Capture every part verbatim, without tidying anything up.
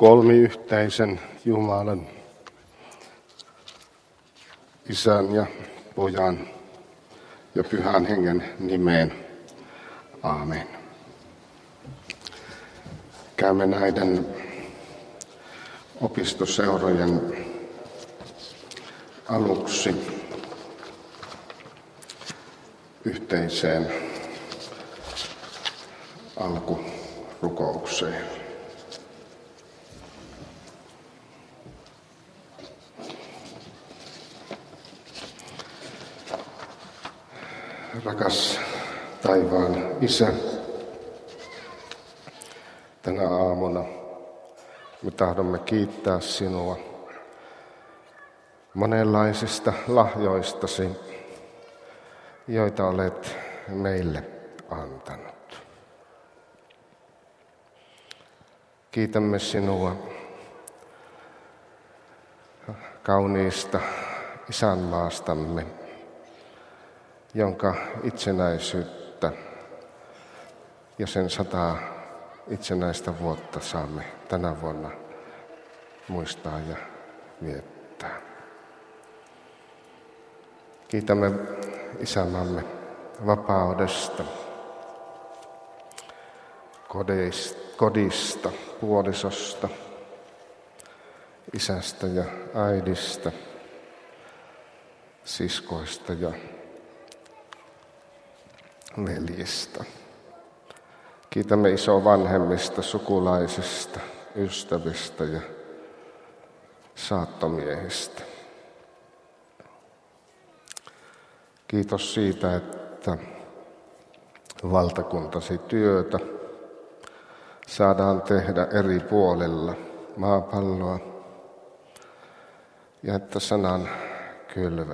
kolmiyhteisen Jumalan, Isän ja Pojan ja Pyhän Hengen nimeen. Aamen. Käymme näiden opistoseurojen aluksi yhteiseen alkurukoukseen. Rakas taivaan Isä, tänä aamuna me tahdomme kiittää sinua monenlaisista lahjoistasi, joita olet meille antanut. Kiitämme sinua kauniista isänmaastamme, jonka itsenäisyyttä ja sen sataa itsenäistä vuotta saamme tänä vuonna muistaa ja viettää. Kiitämme isänmaamme vapaudesta, kodista, puolisosta, isästä ja äidistä, siskoista ja veljistä. Kiitämme isovanhemmista, sukulaisista, ystävistä ja saattomiehistä. Kiitos siitä, että valtakuntasi työtä saadaan tehdä eri puolilla maapalloa ja että sanan kylvö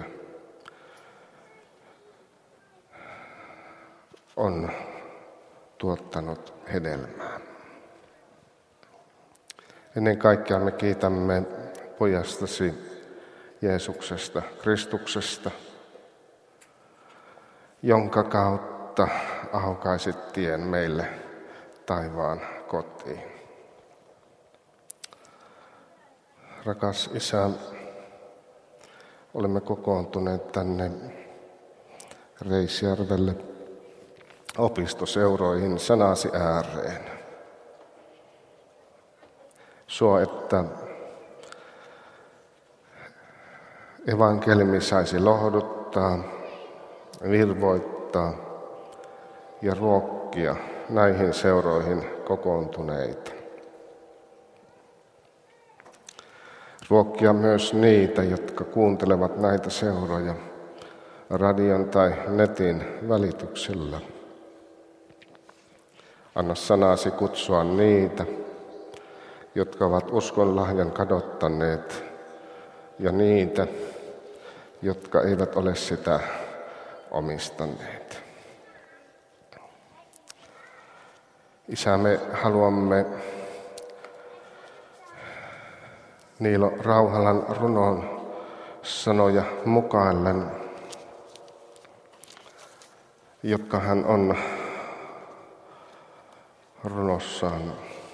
on tuottanut hedelmää. Ennen kaikkea me kiitämme pojastasi Jeesuksesta, Kristuksesta, jonka kautta aukaisit tien meille taivaan kotiin. Rakas Isä, olemme kokoontuneet tänne Reisjärvelle opistoseuroihin sanasi ääreen. Suo, että evankeliumi saisi lohduttaa, virvoittaa ja ruokkia näihin seuroihin kokoontuneita. Ruokkia myös niitä, jotka kuuntelevat näitä seuroja radion tai netin välityksellä. Anna sanasi kutsua niitä, jotka ovat uskon lahjan kadottaneet, ja niitä, jotka eivät ole sitä omistaneet. Isä, me haluamme Niilo Rauhalan runon sanoja mukaillen, jotka hän on runossaan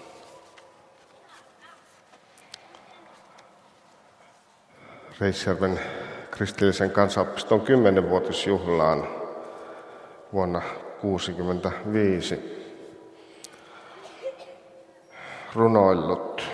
Reisjärven kristillisen kansanopiston kymmenvuotisjuhlaan vuonna tuhatyhdeksänsataakuusikymmentäviisi runoillut.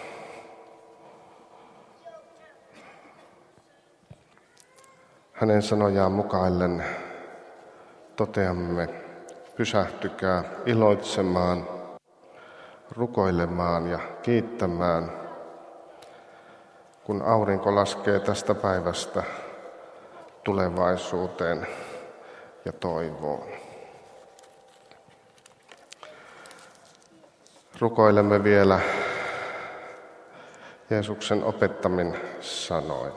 Hänen sanojaan mukaillen toteamme, pysähtykää iloitsemaan, rukoilemaan ja kiittämään, kun aurinko laskee tästä päivästä tulevaisuuteen ja toivoon. Rukoilemme vielä Jeesuksen opettamin sanoin.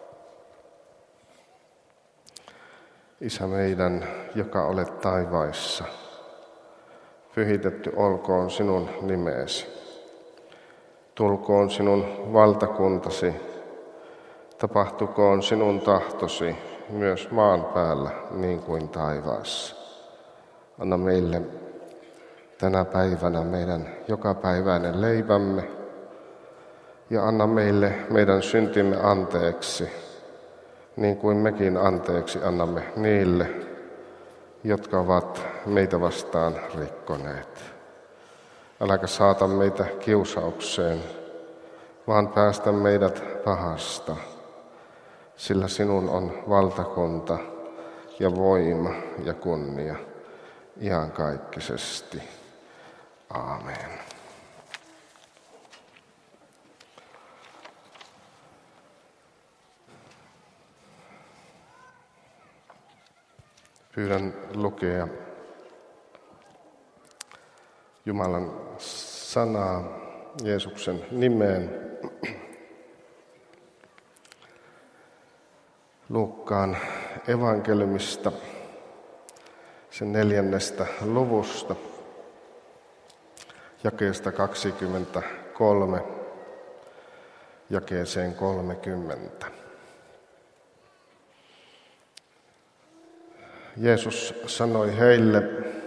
Isä meidän, joka olet taivaissa, pyhitetty olkoon sinun nimesi. Tulkoon sinun valtakuntasi, tapahtukoon sinun tahtosi myös maan päällä niin kuin taivaassa. Anna meille tänä päivänä meidän jokapäiväinen leipämme ja anna meille meidän syntimme anteeksi, niin kuin mekin anteeksi annamme niille, jotka ovat meitä vastaan rikkoneet. Äläkä saata meitä kiusaukseen, vaan päästä meidät pahasta, sillä sinun on valtakunta ja voima ja kunnia iankaikkisesti. Aamen. Pyydän lukea Jumalan sanaa Jeesuksen nimeen. Luukkaan evankeliumista, sen neljännestä luvusta, jakeesta kaksikymmentäkolme, jakeeseen kolmekymmentä. Jeesus sanoi heille,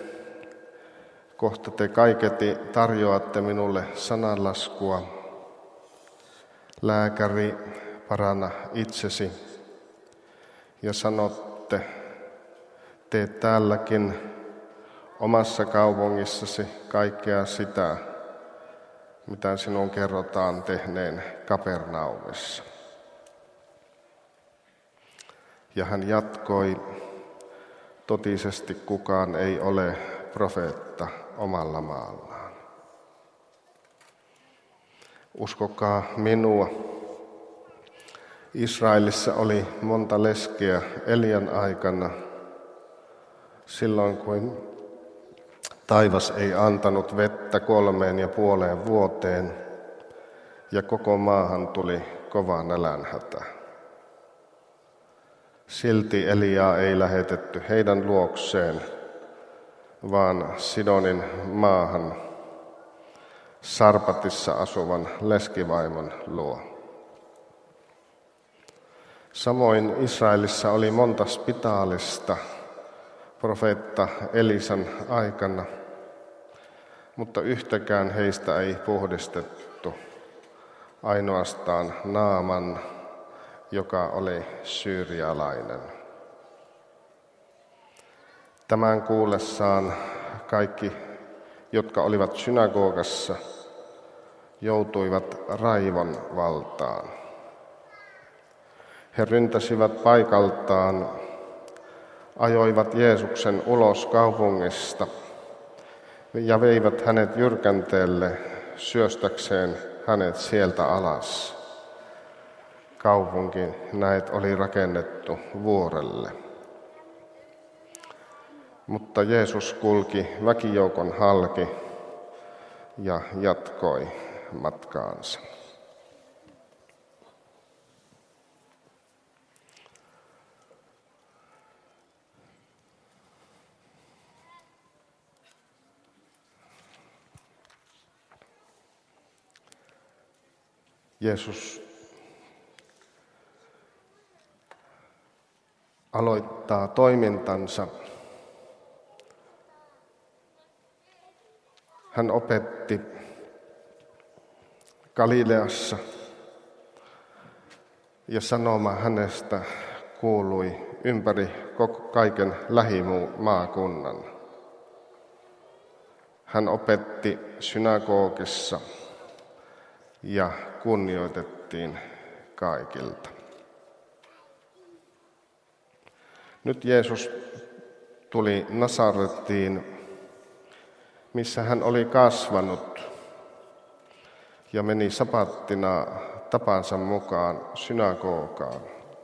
kohta te kaiketi tarjoatte minulle sananlaskua. Lääkäri, paranna itsesi. Ja sanotte, tee täälläkin omassa kaupungissasi kaikkea sitä, mitä sinun kerrotaan tehneen Kapernaumissa. Ja hän jatkoi, totisesti kukaan ei ole profeetta omalla maallaan. Uskokaa minua. Israelissa oli monta leskeä Elian aikana, silloin kun taivas ei antanut vettä kolmeen ja puoleen vuoteen ja koko maahan tuli kova nälänhätä. Silti Eliaa ei lähetetty heidän luokseen, vaan Sidonin maahan Sarpatissa asuvan leskivaimon luo. Samoin Israelissa oli monta spitaalista profeetta Elisan aikana, mutta yhtäkään heistä ei puhdistettu, ainoastaan Naaman, joka oli syyrialainen. Tämän kuullessaan kaikki, jotka olivat synagogassa, joutuivat raivon valtaan. He ryntäsivät paikaltaan, ajoivat Jeesuksen ulos kaupungista ja veivät hänet jyrkänteelle syöstäkseen hänet sieltä alas. Kaupunki näet oli rakennettu vuorelle. Mutta Jeesus kulki väkijoukon halki ja jatkoi matkaansa. Jeesus aloittaa toimintansa. Hän opetti Galileassa ja sanoma hänestä kuului ympäri kaiken lähimaakunnan. Hän opetti synagogissa ja kunnioitettiin kaikilta. Nyt Jeesus tuli Nasarettiin, missä hän oli kasvanut, ja meni sapattina tapansa mukaan synagogaan.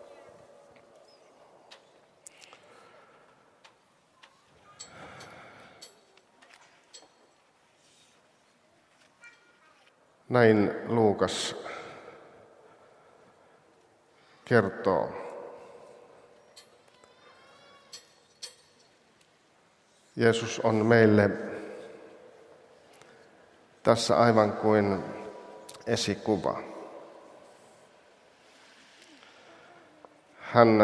Näin Luukas kertoo. Jeesus on meille tässä aivan kuin esikuva. Hän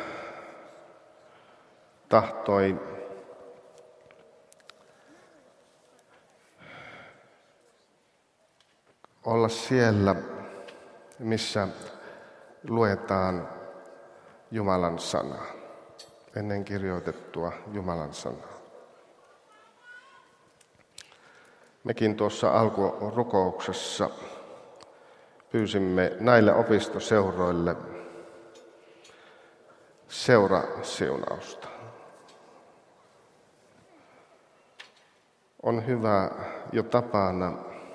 tahtoi olla siellä, missä luetaan Jumalan sanaa, ennen kirjoitettua Jumalan sanaa. Mekin tuossa alkurukouksessa pyysimme näille opistoseuroille seurasiunausta. On hyvä jo tapana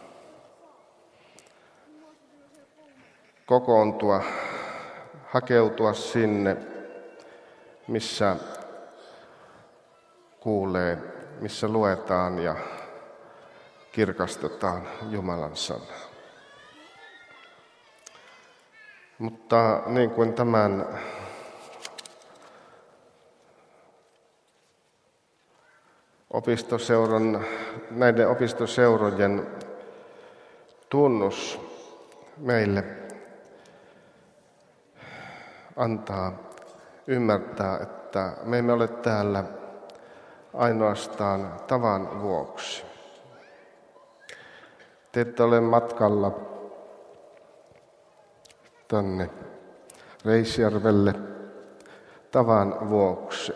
kokoontua, hakeutua sinne, missä kuulee, missä luetaan ja kirkastetaan Jumalan sanaa. Mutta niin kuin tämän opistoseuran, näiden opistoseurojen tunnus meille antaa ymmärtää, että me emme ole täällä ainoastaan tavan vuoksi. Te ette ole matkalla tänne Reisjärvelle tavan vuoksi,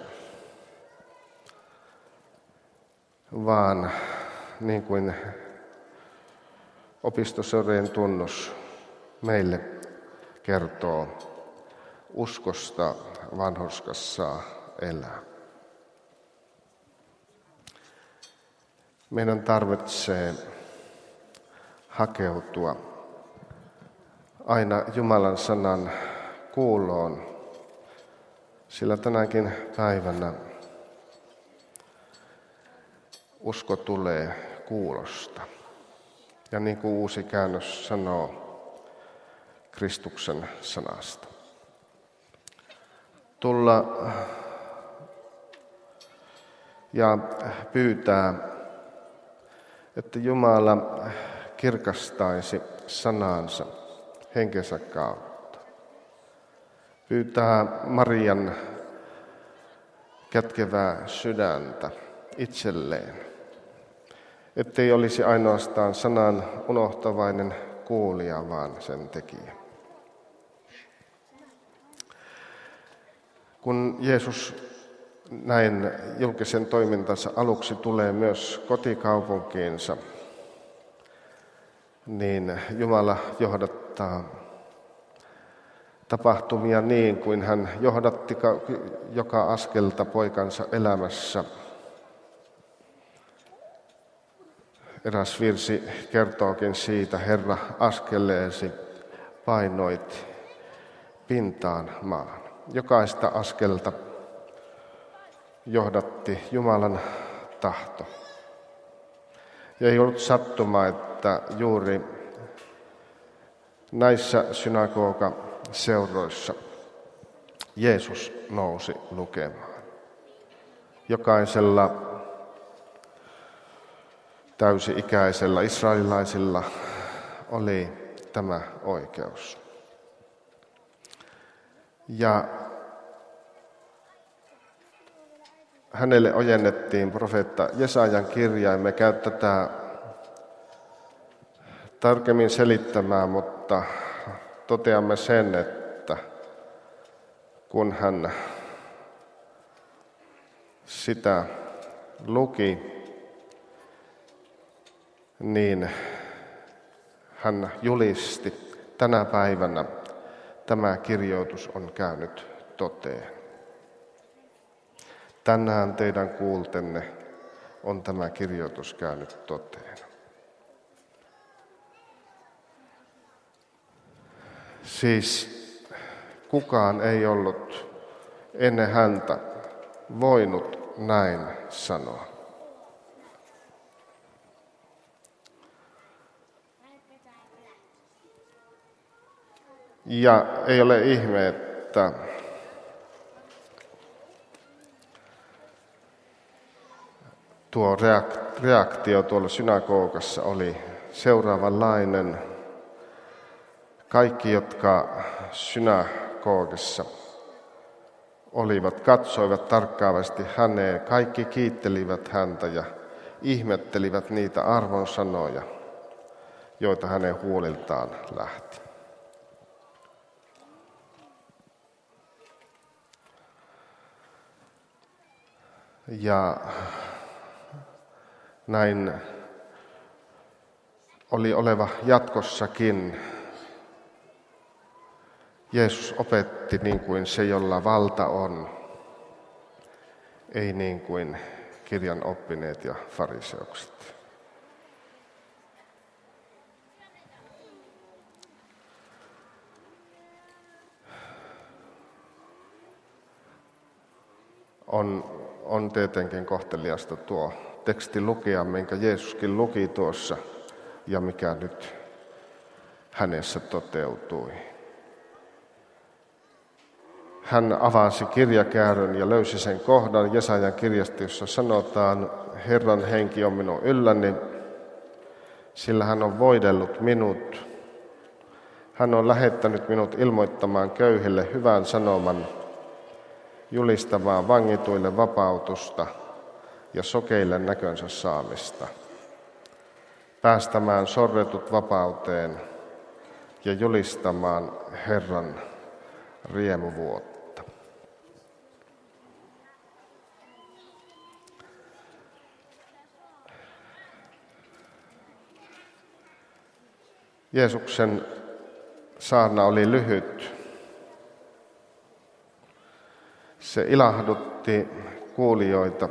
vaan niin kuin opistoseurojen tunnus meille kertoo, uskosta vanhurskas saa elää. Meidän tarvitsee hakeutua aina Jumalan sanan kuuloon, sillä tänäkin päivänä usko tulee kuulosta. Ja niin kuin uusi käännös sanoo, Kristuksen sanasta. Tulla ja pyytää, että Jumala kirkastaisi sanansa henkensä kautta. Pyytää Marian kätkevää sydäntä itselleen, ettei olisi ainoastaan sanan unohtavainen kuulija, vaan sen tekijä. Kun Jeesus näin julkisen toimintansa aluksi tulee myös kotikaupunkiinsa, niin Jumala johdattaa tapahtumia niin kuin hän johdatti joka askelta poikansa elämässä. Eräs virsi kertookin siitä, Herra, askeleesi painoit pintaan maan. Jokaista askelta johdatti Jumalan tahto. Ja ei ollut sattuma, että juuri näissä synagogaseuroissa Jeesus nousi lukemaan. Jokaisella täysi-ikäisellä israelilaisilla oli tämä oikeus. Ja hänelle ojennettiin profeetta Jesajan kirja. Emme käy tätä tarkemmin selittämään, mutta toteamme sen, että kun hän sitä luki, niin hän julisti, tänä päivänä tämä kirjoitus on käynyt toteen. Tänään teidän kuultenne on tämä kirjoitus käynyt toteen. Siis kukaan ei ollut ennen häntä voinut näin sanoa. Ja ei ole ihme, että tuo reaktio tuolla synagogassa oli seuraavanlainen. Kaikki, jotka synagogassa olivat, katsoivat tarkkaavasti häneen. Kaikki kiittelivät häntä ja ihmettelivät niitä arvonsanoja, joita hänen huuliltaan lähti. Ja näin oli oleva jatkossakin. Jeesus opetti niin kuin se, jolla valta on, ei niin kuin kirjan oppineet ja fariseukset. On, on tietenkin kohteliasta tuo teksti lukea, minkä Jeesuskin luki tuossa ja mikä nyt hänessä toteutui. Hän avasi kirjakäärön ja löysi sen kohdan Jesajan kirjasta, jossa sanotaan, Herran henki on minun ylläni, sillä hän on voidellut minut. Hän on lähettänyt minut ilmoittamaan köyhille hyvän sanoman, julistamaan vangituille vapautusta ja sokeille näkönsä saamista, päästämään sorretut vapauteen ja julistamaan Herran riemuvuotta. Jeesuksen saarna oli lyhyt. Se ilahdutti kuulijoita.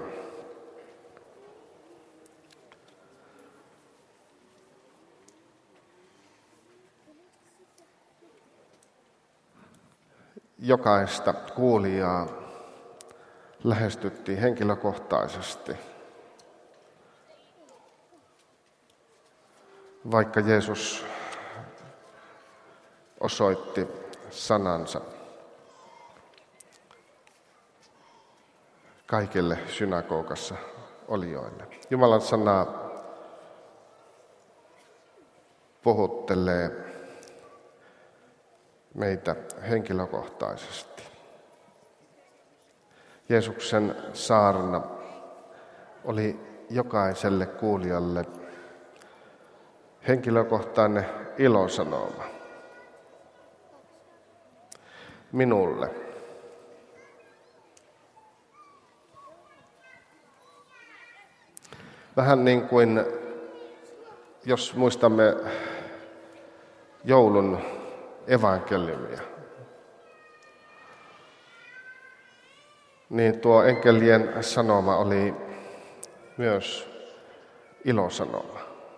Jokaista kuulijaa lähestyttiin henkilökohtaisesti. Vaikka Jeesus osoitti sanansa kaikille synagogassa olijoille. Jumalan sana puhuttelee meitä henkilökohtaisesti. Jeesuksen saarna oli jokaiselle kuulijalle henkilökohtainen ilosanoma. Minulle. Vähän niin kuin, jos muistamme joulun evankeliumia, niin tuo enkelien sanoma oli myös ilosanoma.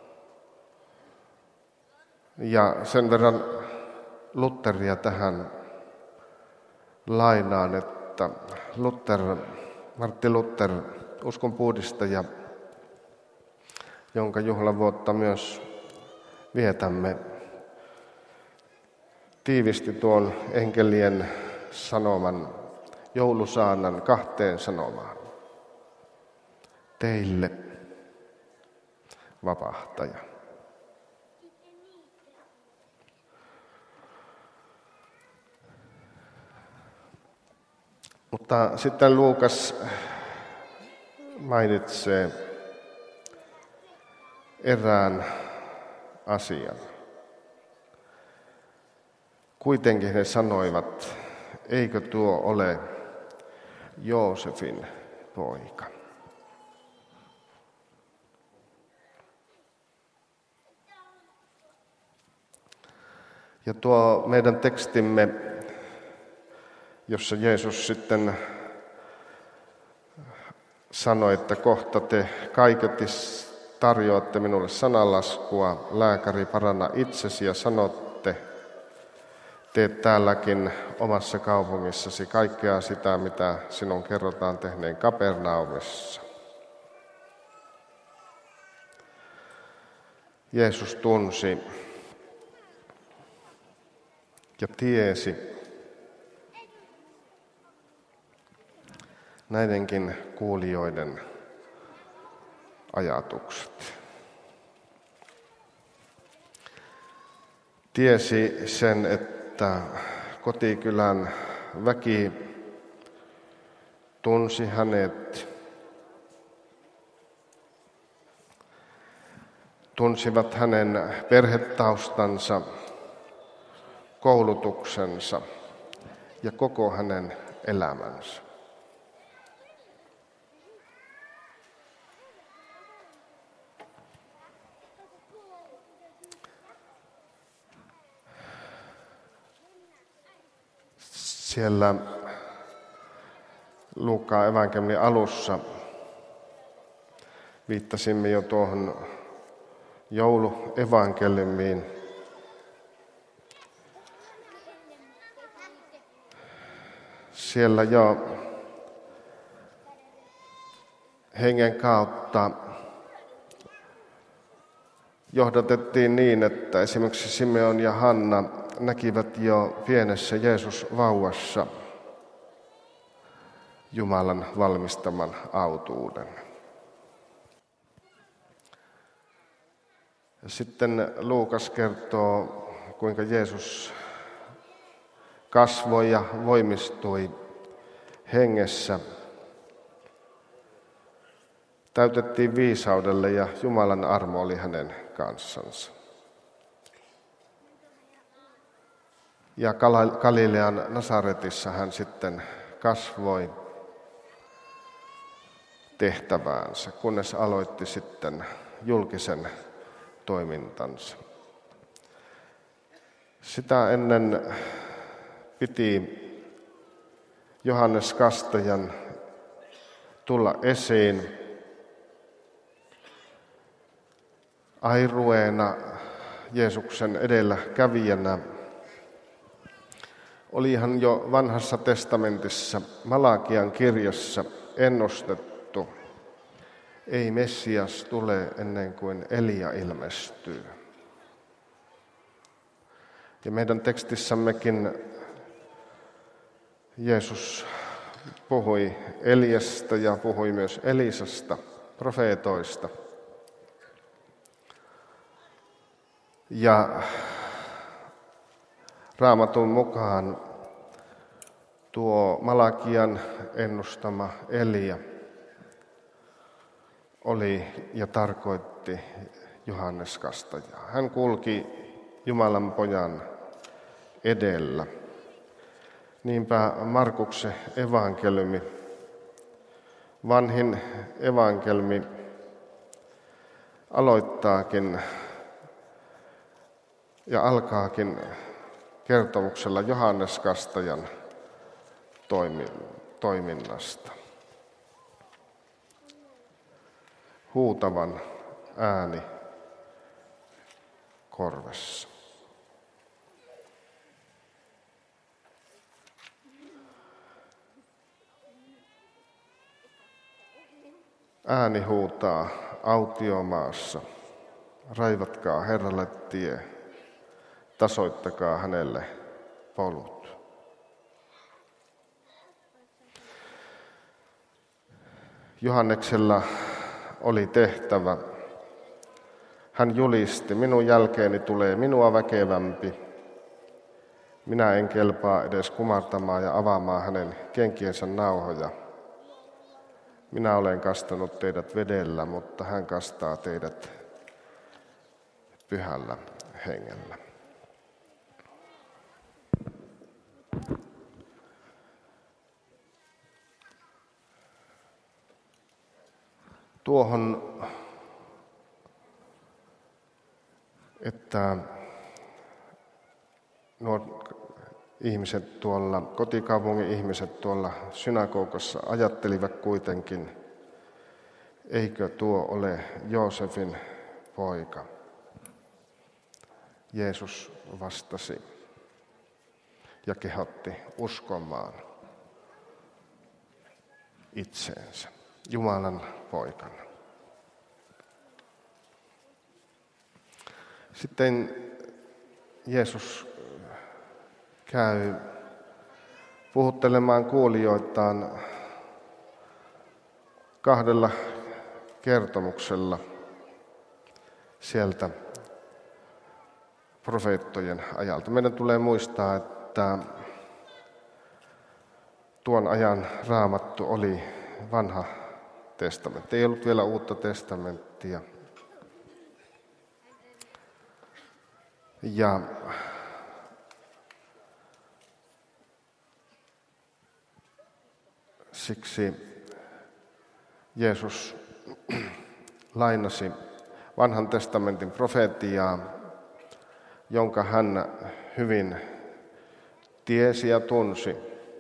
Ja sen verran Lutheria tähän lainaan, että Luther, Martti Luther, uskonpuhdistaja, jonka juhlavuotta myös vietämme, tiivisti tuon enkelien sanoman, joulusaanan kahteen sanomaan. Teille vapahtaja. Mutta sitten Luukas mainitsee erään asian. Kuitenkin he sanoivat, eikö tuo ole Joosefin poika? Ja tuo meidän tekstimme, jossa Jeesus sitten sanoi, että kohta te kaiketi tarjoatte minulle sananlaskua, lääkäri, paranna itsesi ja sanotte, teet täälläkin omassa kaupungissasi kaikkea sitä, mitä sinun kerrotaan tehneen Kapernaumissa. Jeesus tunsi ja tiesi näidenkin kuulijoiden ajatukset. Tiesi sen, että kotikylän väki tunsi hänet, tunsivat hänen perhetaustansa, koulutuksensa ja koko hänen elämänsä. Siellä Luukkaan evankeliumin alussa viittasimme jo tuohon jouluevankeliumiin. Siellä jo hengen kautta johdatettiin niin, että esimerkiksi Simeon ja Hanna näkivät jo pienessä Jeesus-vauvassa Jumalan valmistaman autuuden. Sitten Luukas kertoo, kuinka Jeesus kasvoi ja voimistui hengessä. Täytettiin viisaudelle ja Jumalan armo oli hänen kanssansa. Ja Galilean Nasaretissa hän sitten kasvoi tehtäväänsä, kunnes aloitti sitten julkisen toimintansa. Sitä ennen piti Johannes Kastajan tulla esiin airueena Jeesuksen edelläkävijänä. Olihan jo vanhassa testamentissa Malakian kirjassa ennustettu, ei Messias tule ennen kuin Elia ilmestyy. Ja meidän tekstissämmekin Jeesus puhui Eliasta ja puhui myös Elisasta, profeetoista. Ja Raamatun mukaan tuo Malakian ennustama Elia oli ja tarkoitti Johannes Kastajaa. Hän kulki Jumalan pojan edellä. Niinpä Markuksen evankeliumi, vanhin evankeliumi, aloittaakin ja alkaakin kertomuksella Johannes Kastajan toiminnasta. Huutavan ääni korvessa. Ääni huutaa autiomaassa, raivatkaa Herralle tie, tasoittakaa hänelle polut. Johanneksella oli tehtävä. Hän julisti, minun jälkeeni tulee minua väkevämpi. Minä en kelpaa edes kumartamaan ja avaamaan hänen kenkiensä nauhoja. Minä olen kastanut teidät vedellä, mutta hän kastaa teidät pyhällä hengellä. Tuohon, että nuo ihmiset tuolla, kotikaupungin ihmiset tuolla synagogassa ajattelivat kuitenkin, eikö tuo ole Joosefin poika? Jeesus vastasi ja kehotti uskomaan itseensä, Jumalan poikana. Sitten Jeesus käy puhuttelemaan kuulijoitaan kahdella kertomuksella sieltä profeettojen ajalta. Meidän tulee muistaa, että tuon ajan Raamattu oli vanha testamentti. Ei ollut vielä uutta testamenttia. Ja siksi Jeesus lainasi vanhan testamentin profeetiaa, jonka hän hyvin tiesi ja tunsi.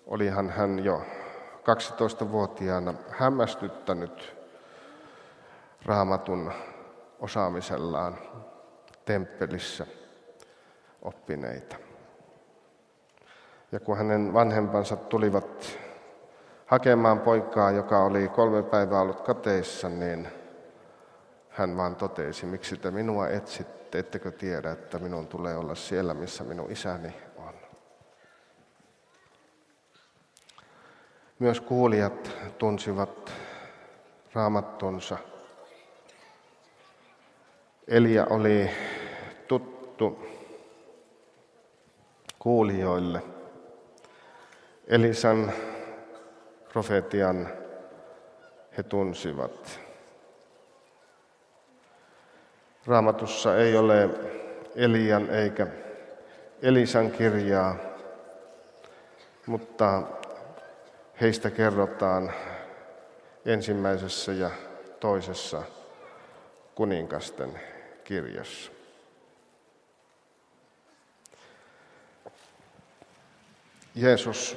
olihan hän jo kaksitoistavuotiaana hämmästyttänyt Raamatun osaamisellaan temppelissä oppineita. Ja kun hänen vanhempansa tulivat hakemaan poikaa, joka oli kolme päivää ollut kateissa, niin hän vaan totesi, miksi te minua etsitte, ettekö tiedä, että minun tulee olla siellä, missä minun isäni on. Myös kuulijat tunsivat Raamattunsa. Elia oli tuttu kuulijoille. Elisan profetian he tunsivat. Raamatussa ei ole Elian eikä Elisan kirjaa, mutta heistä kerrotaan ensimmäisessä ja toisessa kuninkasten kirjassa. Jeesus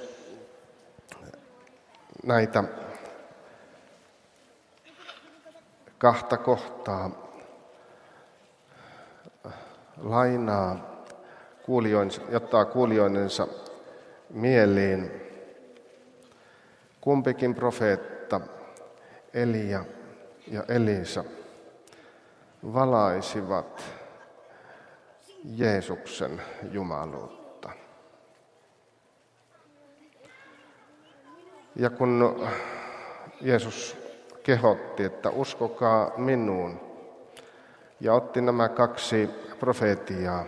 näitä kahta kohtaa lainaa, jättää kuulijoidensa mieliin. Kumpikin profeetta, Elia ja Elisa, valaisivat Jeesuksen jumaluutta. Ja kun Jeesus kehotti, että uskokaa minuun, ja otti nämä kaksi profeetiaa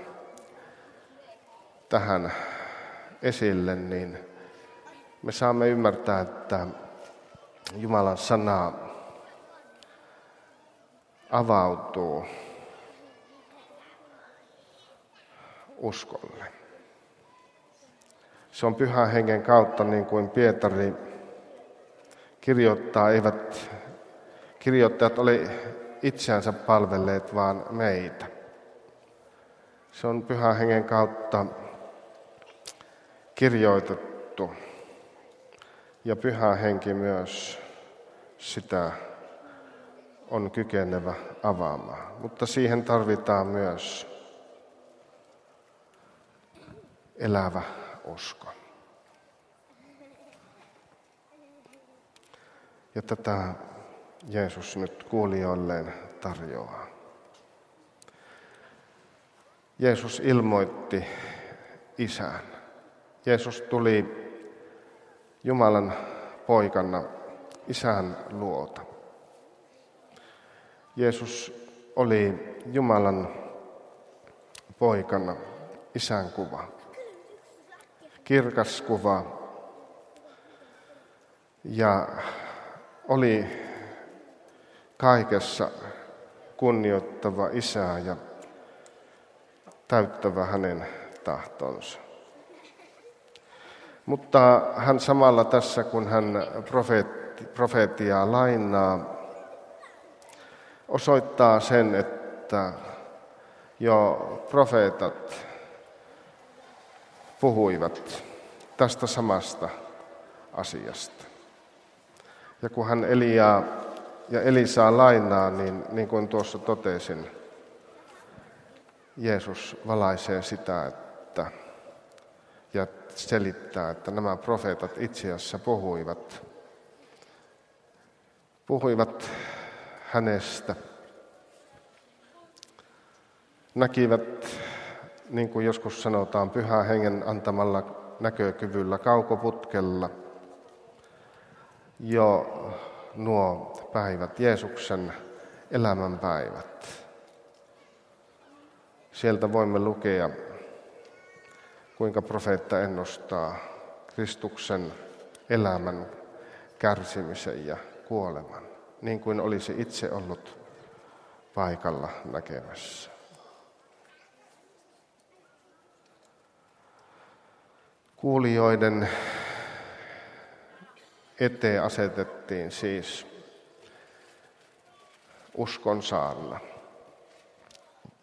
tähän esille, niin me saamme ymmärtää, että Jumalan sana avautuu uskolle. Se on Pyhän Hengen kautta, niin kuin Pietari kirjoittaa, eivät kirjoittajat ole itseänsä palvelleet, vaan meitä. Se on Pyhän Hengen kautta kirjoitettu, ja Pyhä Henki myös sitä on kykenevä avaamaan. Mutta siihen tarvitaan myös elävä usko. Ja tätä Jeesus nyt kuulijoilleen tarjoaa. Jeesus ilmoitti Isän. Jeesus tuli Jumalan poikana Isän luota. Jeesus oli Jumalan poikana Isän kuva. Kirkas kuva. Ja oli kaikessa kunnioittava Isää ja täyttävä hänen tahtonsa. Mutta hän samalla tässä, kun hän profeetti, profeetiaa lainaa, osoittaa sen, että jo profeetat puhuivat tästä samasta asiasta. Ja kun hän Eliaa ja Elisaa lainaa, niin, niin kuin tuossa totesin, Jeesus valaisee sitä, että ja selittää, että nämä profeetat itse asiassa puhuivat, puhuivat hänestä. Näkivät, niin kuin joskus sanotaan, Pyhän Hengen antamalla näkökyvyllä kaukoputkella jo nuo päivät, Jeesuksen elämänpäivät. Sieltä voimme lukea, kuinka profeetta ennustaa Kristuksen elämän, kärsimisen ja kuoleman, niin kuin olisi itse ollut paikalla näkemässä. Kuulijoiden eteen asetettiin siis uskon saarna.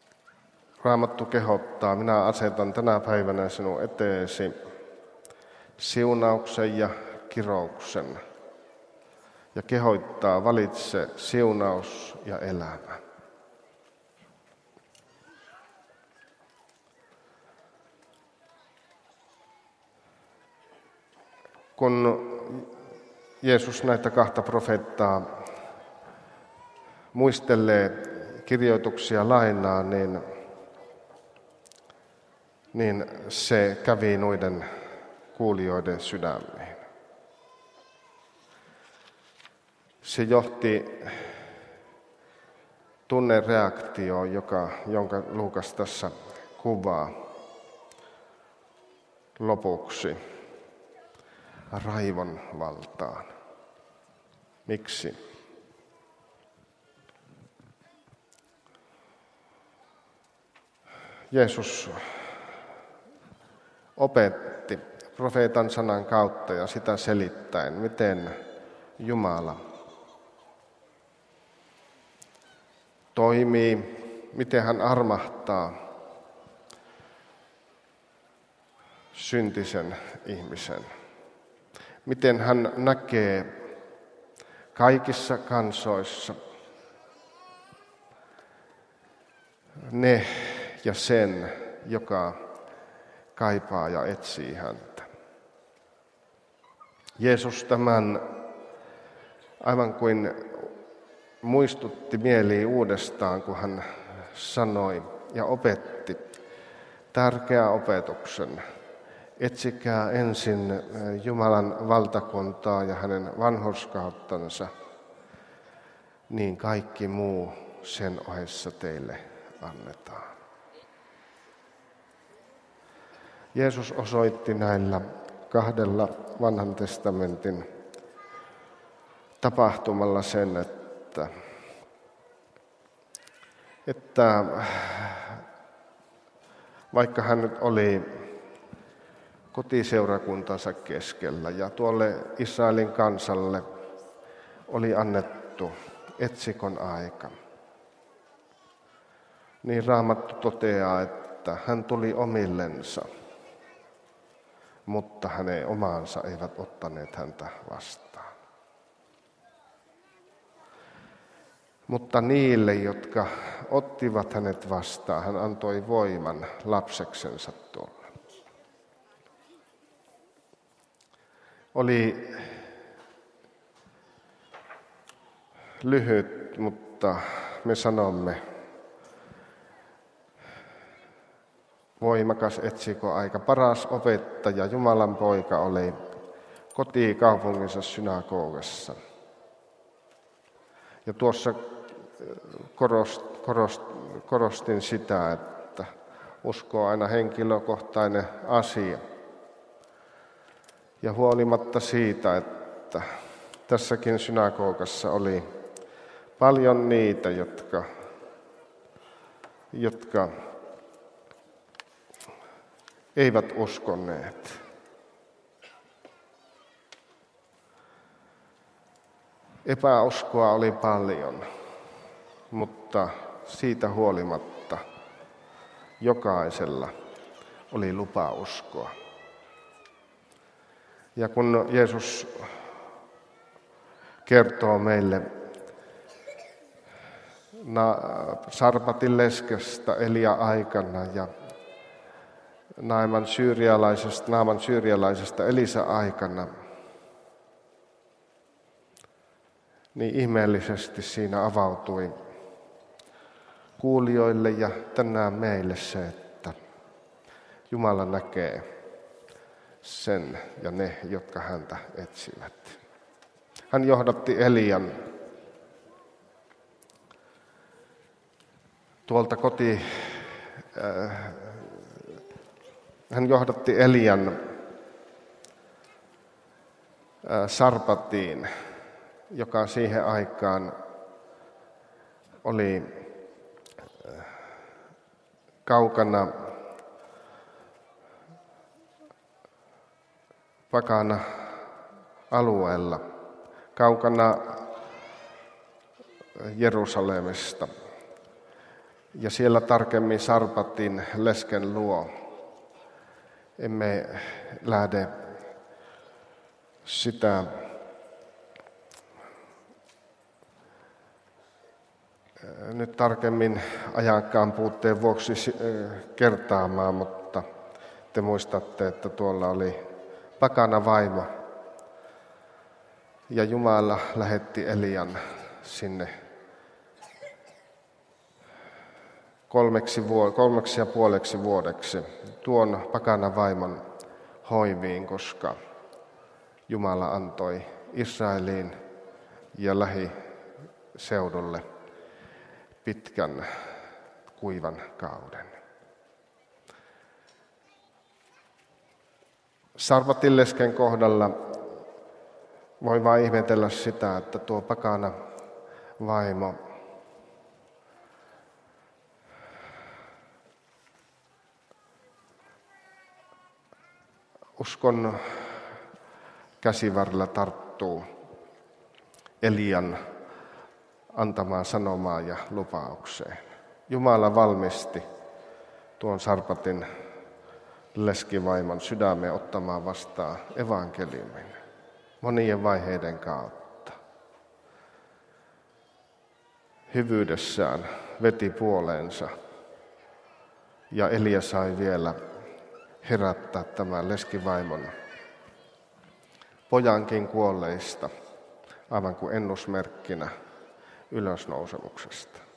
Raamattu kehottaa, minä asetan tänä päivänä sinun eteesi siunauksen ja kirouksen ja kehoittaa valitse siunaus ja elämä. Kun Jeesus näitä kahta profeettaa muistelee, kirjoituksia lainaa, niin, niin se kävi noiden kuulijoiden sydämiin. Se johti tunnereaktioon, joka, jonka Luukas tässä kuvaa lopuksi, raivon valtaan. Miksi? Jeesus opetti profeetan sanan kautta ja sitä selittäen, miten Jumala toimii, miten hän armahtaa syntisen ihmisen. Miten hän näkee kaikissa kansoissa ne ja sen, joka kaipaa ja etsii häntä. Jeesus tämän aivan kuin muistutti mieliin uudestaan, kun hän sanoi ja opetti tärkeän opetuksen. Etsikää ensin Jumalan valtakuntaa ja hänen vanhurskauttansa, niin kaikki muu sen ohessa teille annetaan. Jeesus osoitti näillä kahdella vanhan testamentin tapahtumalla sen, että, että vaikka hän nyt oli kotiseurakuntansa keskellä ja tuolle Israelin kansalle oli annettu etsikon aika, niin Raamattu toteaa, että hän tuli omillensa, mutta hänen omaansa eivät ottaneet häntä vastaan. Mutta niille, jotka ottivat hänet vastaan, hän antoi voiman lapseksensa tuolla. Oli lyhyt, mutta me sanomme voimakas etsikoaika. Paras opettaja, Jumalan poika, oli kotikaupunginsa synagogassa. Ja tuossa korost, korost, korostin sitä, että usko on aina henkilökohtainen asia. Ja huolimatta siitä, että tässäkin synagogassa oli paljon niitä, jotka, jotka eivät uskoneet. Epäuskoa oli paljon, mutta siitä huolimatta jokaisella oli lupa uskoa. Ja kun Jeesus kertoo meille Sarpatin leskestä Elia aikana ja Naaman syyrialaisesta, Naaman syyrialaisesta Elisa aikana, niin ihmeellisesti siinä avautui kuulijoille ja tänään meille se, että Jumala näkee sen ja ne, jotka häntä etsivät. Hän johdatti Elian tuolta koti, äh, hän johdatti Elian äh, Sarpatiin, joka siihen aikaan oli äh, kaukana pakana alueella, kaukana Jerusalemista. Ja siellä tarkemmin Sarpatin lesken luo. Emme lähde sitä nyt tarkemmin ajankaan puutteen vuoksi kertaamaan, mutta te muistatte, että tuolla oli pakana vaimo ja Jumala lähetti Elian sinne kolmeksi, vuo- kolmeksi ja puoleksi vuodeksi tuon pakana vaimon hoiviin, koska Jumala antoi Israeliin ja lähiseudulle pitkän kuivan kauden. Sarpatin lesken kohdalla voi vain ihmetellä sitä, että tuo pakana vaimo uskon käsivarrella tarttuu Elian antamaan sanomaan ja lupaukseen. Jumala valmisti tuon Sarpatin leskivaimon sydämen ottamaan vastaan evankeliumin monien vaiheiden kautta. Hyvyydessään veti puoleensa ja Elia sai vielä herättää tämän leskivaimon pojankin kuolleista, aivan kuin ennusmerkkinä ylösnousemuksesta.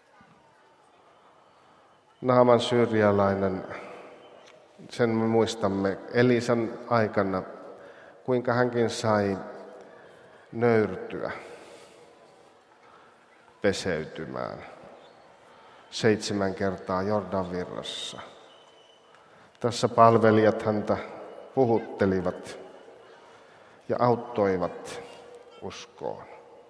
Naaman syyrialainen, sen me muistamme Elisan aikana, kuinka hänkin sai nöyrtyä peseytymään seitsemän kertaa Jordanvirrassa. Tässä palvelijat häntä puhuttelivat ja auttoivat uskoon.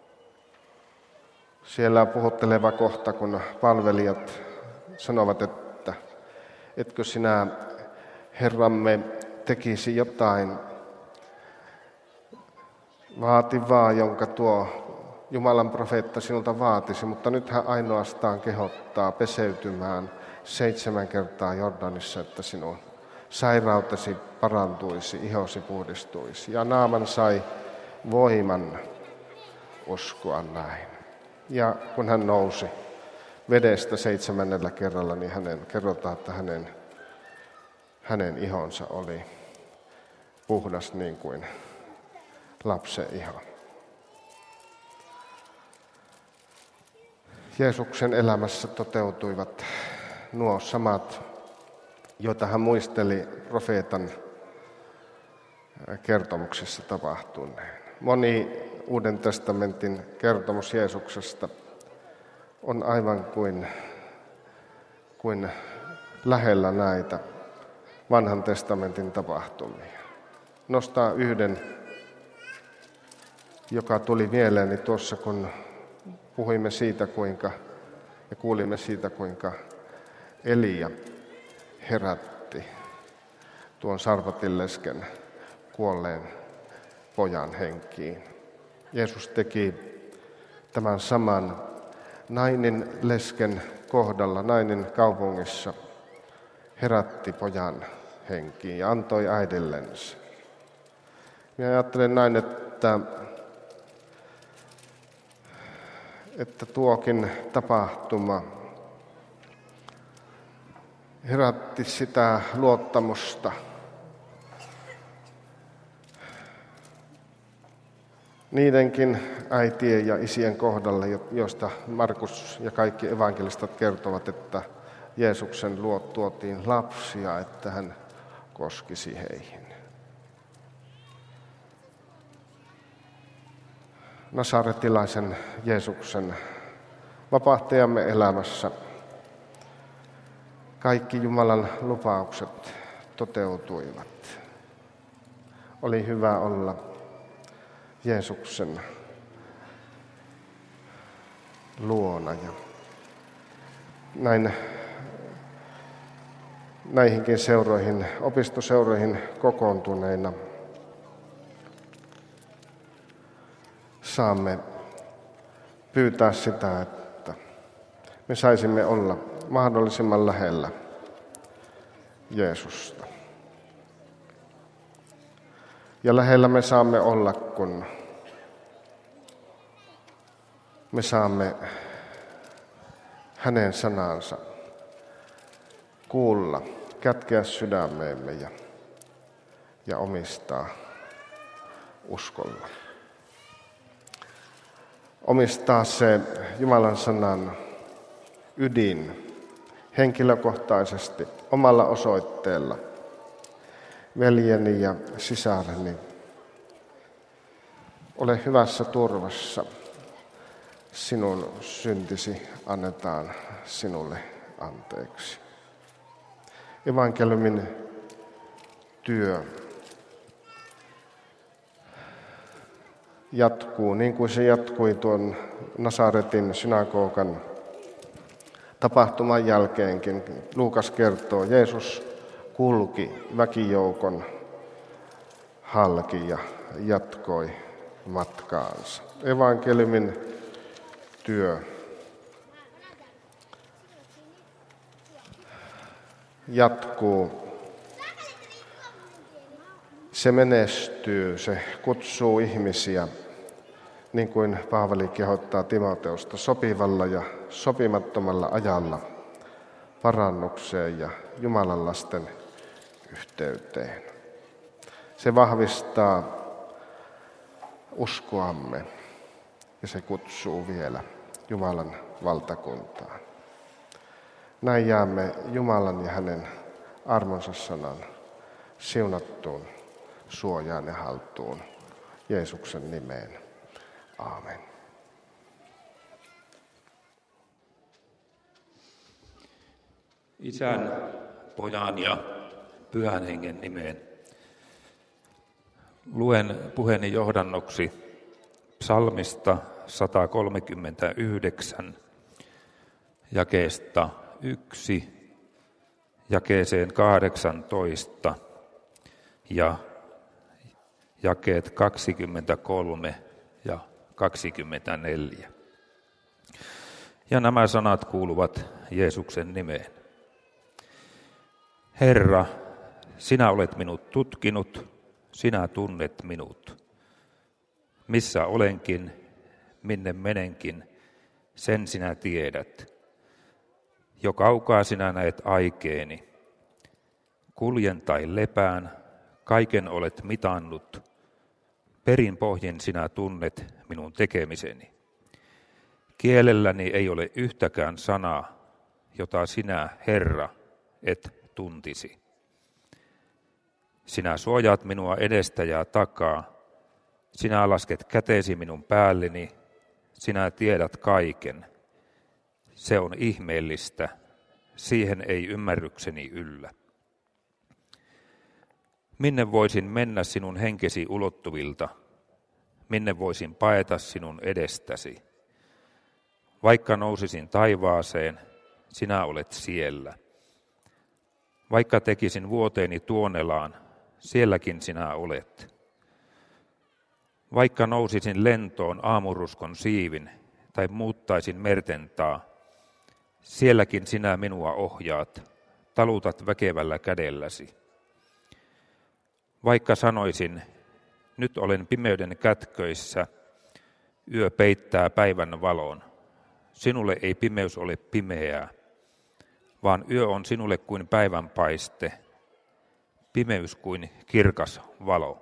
Siellä on puhutteleva kohta, kun palvelijat sanovat, että etkö sinä, Herramme, tekisi jotain vaativaa, jonka tuo Jumalan profeetta sinulta vaatisi, mutta nyt hän ainoastaan kehottaa peseytymään seitsemän kertaa Jordanissa, että sinun sairautesi parantuisi, ihosi puhdistuisi. Ja Naaman sai voiman uskoa näin. Ja kun hän nousi vedestä seitsemännellä kerralla, niin hänen kerrotaan, että hänen, hänen ihonsa oli puhdas niin kuin lapsen iho. Jeesuksen elämässä toteutuivat nuo samat, joita hän muisteli profeetan kertomuksessa tapahtuneen. Moni Uuden testamentin kertomus Jeesuksesta on aivan kuin, kuin lähellä näitä vanhan testamentin tapahtumia. Nostaa yhden, joka tuli mieleeni tuossa, kun puhuimme siitä, kuinka ja kuulimme siitä, kuinka Elia herätti tuon Sarpatin lesken kuolleen pojan henkiin. Jeesus teki tämän saman nainen lesken kohdalla, nainen kaupungissa, herätti pojan henkiin ja antoi äidillensä. Minä ajattelen näin, että, että tuokin tapahtuma herätti sitä luottamusta niidenkin äitien ja isien kohdalle, joista Markus ja kaikki evankelistat kertovat, että Jeesuksen luo tuotiin lapsia, että hän koskisi heihin. Nasaretilaisen Jeesuksen vapahtajamme elämässä kaikki Jumalan lupaukset toteutuivat. Oli hyvä olla Jeesuksen luona ja näin, näihinkin seuroihin, opistoseuroihin kokoontuneina saamme pyytää sitä, että me saisimme olla mahdollisimman lähellä Jeesusta. Ja lähellä me saamme olla, kun me saamme hänen sanansa kuulla, kätkeä sydämeemme ja, ja omistaa uskolla. Omistaa se Jumalan sanan ydin henkilökohtaisesti omalla osoitteella. Veljeni ja sisareni, ole hyvässä turvassa. Sinun syntisi annetaan sinulle anteeksi. Evankeliumin työ jatkuu niin kuin se jatkui tuon Nasaretin synagogan tapahtuman jälkeenkin. Luukas kertoo, Jeesus kulki väkijoukon halki ja jatkoi matkaansa. Evankeliumin työ jatkuu. Se menestyy, se kutsuu ihmisiä, niin kuin Paavali kehottaa Timoteusta, sopivalla ja sopimattomalla ajalla parannukseen ja Jumalan lasten yhteyteen. Se vahvistaa uskoamme ja se kutsuu vielä Jumalan valtakuntaan. Näin jäämme Jumalan ja hänen armonsa sanan siunattuun suojaan ja haltuun Jeesuksen nimeen. Aamen. Isän, Pojan ja Pyhän Hengen nimeen. Luen puheeni johdannoksi psalmista sata kolmekymmentäyhdeksän, jakeesta yksi, jakeeseen kahdeksantoista ja jakeet kaksikymmentäkolme ja kaksikymmentäneljä. Ja nämä sanat kuuluvat Jeesuksen nimeen. Herra, sinä olet minut tutkinut, sinä tunnet minut. Missä olenkin, minne menenkin, sen sinä tiedät. Jo kaukaa sinä näet aikeeni. Kuljen tai lepään, kaiken olet mitannut. Perin pohjin sinä tunnet minun tekemiseni. Kielelläni ei ole yhtäkään sanaa, jota sinä, Herra, et tuntisi. Sinä suojaat minua edestä ja takaa. Sinä lasket käteesi minun päälleni. Sinä tiedät kaiken. Se on ihmeellistä. Siihen ei ymmärrykseni yllä. Minne voisin mennä sinun henkesi ulottuvilta? Minne voisin paeta sinun edestäsi? Vaikka nousisin taivaaseen, sinä olet siellä. Vaikka tekisin vuoteeni tuonelaan, sielläkin sinä olet. Vaikka nousisin lentoon aamuruskon siivin tai muuttaisin mertentaa, sielläkin sinä minua ohjaat, talutat väkevällä kädelläsi. Vaikka sanoisin, nyt olen pimeyden kätköissä, yö peittää päivän valon. Sinulle ei pimeys ole pimeää, vaan yö on sinulle kuin päivänpaiste, pimeys kuin kirkas valo.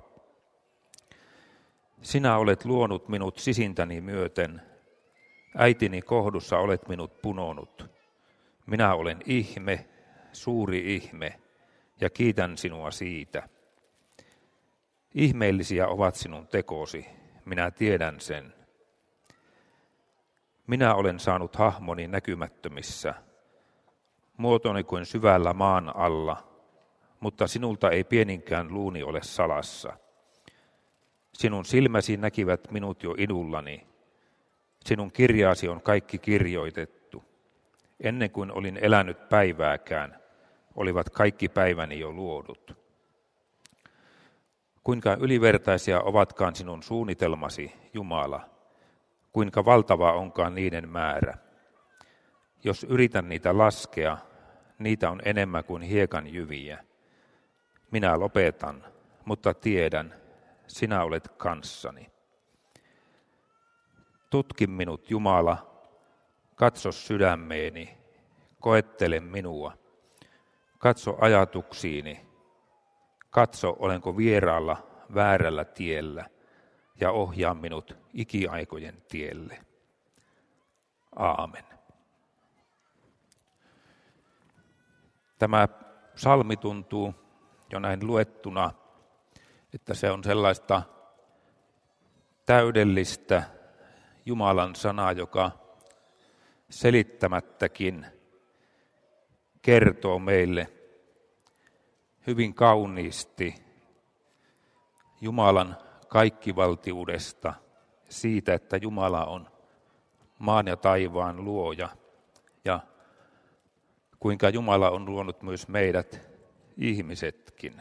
Sinä olet luonut minut sisintäni myöten, äitini kohdussa olet minut punonut. Minä olen ihme, suuri ihme, ja kiitän sinua siitä. Ihmeellisiä ovat sinun tekosi, minä tiedän sen. Minä olen saanut hahmoni näkymättömissä, muotoni kuin syvällä maan alla, mutta sinulta ei pieninkään luuni ole salassa. Sinun silmäsi näkivät minut jo idullani, sinun kirjaasi on kaikki kirjoitettu. Ennen kuin olin elänyt päivääkään, olivat kaikki päiväni jo luodut. Kuinka ylivertaisia ovatkaan sinun suunnitelmasi, Jumala, kuinka valtava onkaan niiden määrä. Jos yritän niitä laskea, niitä on enemmän kuin hiekan jyviä. Minä lopetan, mutta tiedän, sinä olet kanssani. Tutki minut, Jumala, katso sydämeeni, koettele minua. Katso ajatuksiini, katso olenko vieraalla väärällä tiellä ja ohjaa minut ikiaikojen tielle. Aamen. Tämä psalmi tuntuu jo näin luettuna, että se on sellaista täydellistä Jumalan sanaa, joka selittämättäkin kertoo meille hyvin kauniisti Jumalan kaikkivaltiudesta, siitä, että Jumala on maan ja taivaan luoja ja kuinka Jumala on luonut myös meidät ihmisetkin.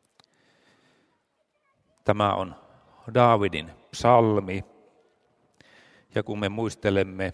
Tämä on Daavidin psalmi, ja kun me muistelemme